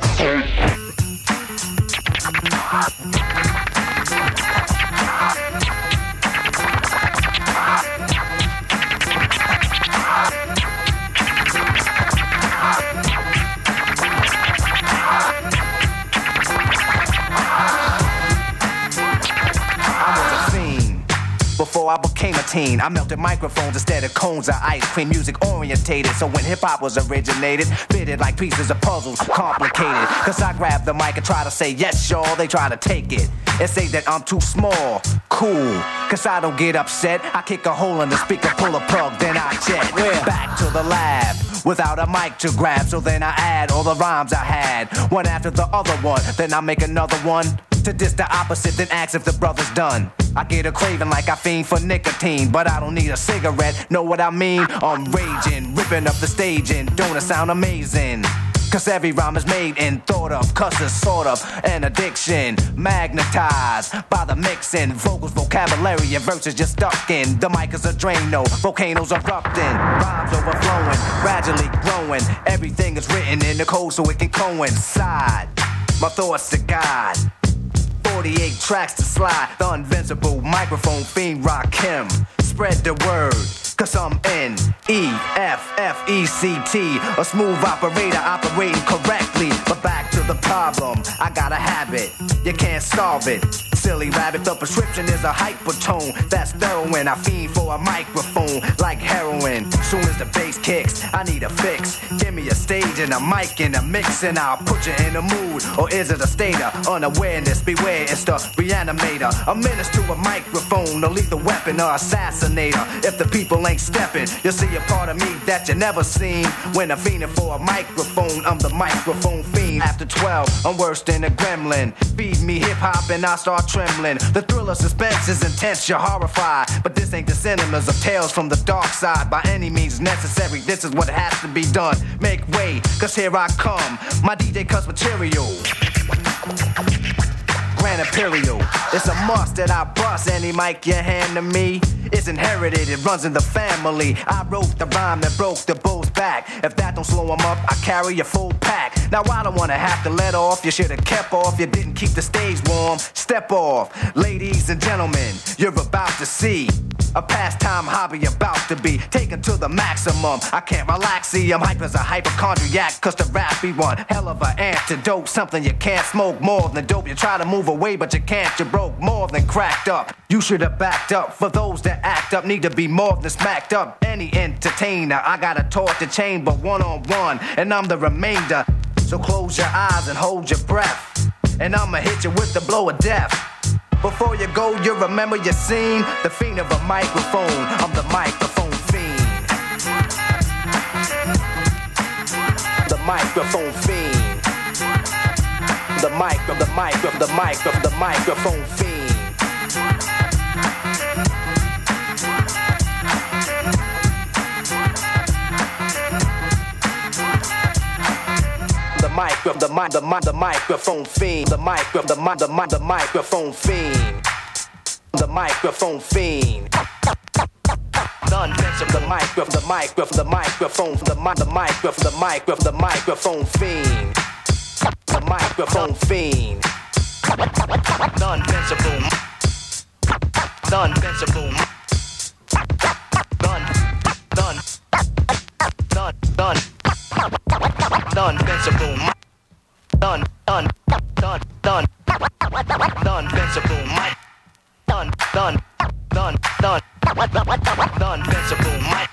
Before I became a teen, I melted microphones instead of cones of ice cream. Music orientated, so when hip-hop was originated, fitted like pieces of puzzles, complicated. Cause I grab the mic and try to say yes, y'all, they try to take it and say that I'm too small. Cool, cause I don't get upset. I kick a hole in the speaker, pull a plug, then I jet back to the lab without a mic to grab. So then I add all the rhymes I had, one after the other one. Then I make another one to diss the opposite, then ask if the brother's done. I get a craving like I fiend for nicotine, but I don't need a cigarette, know what I mean? I'm raging, ripping up the stage, and don't it sound amazing? Cause every rhyme is made and thought of, cusses sort of an addiction, magnetized by the mixing, vocals, vocabulary, and verses just stuck in. The mic is a Drano, volcanoes erupting, rhymes overflowing, gradually growing. Everything is written in the code so it can coincide. My thoughts to God. 48 tracks to slide, the invincible microphone fiend Rakim. Spread the word, cause I'm N-E-F-F-E-C-T, a smooth operator operating correctly. But back to the problem, I got a habit, you can't solve it. Silly rabbit, the prescription is a hypertone. That's heroin, I fiend for a microphone like heroin. Soon as the bass kicks, I need a fix. Give me a stage and a mic and a mix, and I'll put you in a mood. Or is it a state of unawareness? Beware, it's the reanimator. A menace to a microphone, a lethal weapon or assassinator. If the people ain't stepping, you'll see a part of me that you never seen. When I'm fiending for a microphone, I'm the microphone fiend. After 12, I'm worse than a gremlin. Feed me hip-hop and I start trembling. The thrill of suspense is intense, you're horrified. But this ain't the cinemas of tales from the dark side. By any means necessary, this is what has to be done. Make way, cause here I come. My DJ cuts material. Grand Imperial, it's a must that I bust any mic you hand to me. It's inherited, it runs in the family. I wrote the rhyme that broke the bull's back. If that don't slow him up, I carry a full pack. Now I don't wanna have to let off. You should've kept off, you didn't keep the stage warm. Step off, ladies and gentlemen, you're about to see a pastime hobby about to be taken to the maximum. I can't relax, see I'm hype as a hypochondriac, cause the rap be one hell of an antidote. Something you can't smoke more than dope. You try to move away but you can't, you broke more than cracked up. You should have backed up. For those that act up need to be more than smacked up. Any entertainer, I got a torture chamber one-on-one, and I'm the remainder. So close your eyes and hold your breath, and I'ma hit you with the blow of death. Before you go, you remember your scene. The fiend of a microphone, I'm the microphone fiend. The microphone fiend. The microphone fiend. The microphone fiend. The microphone fiend. The microphone fiend. The microphone fiend. The microphone fiend. The invincible. The invincible. The invincible. Done, invincible, Mike. Done, invincible, Mike.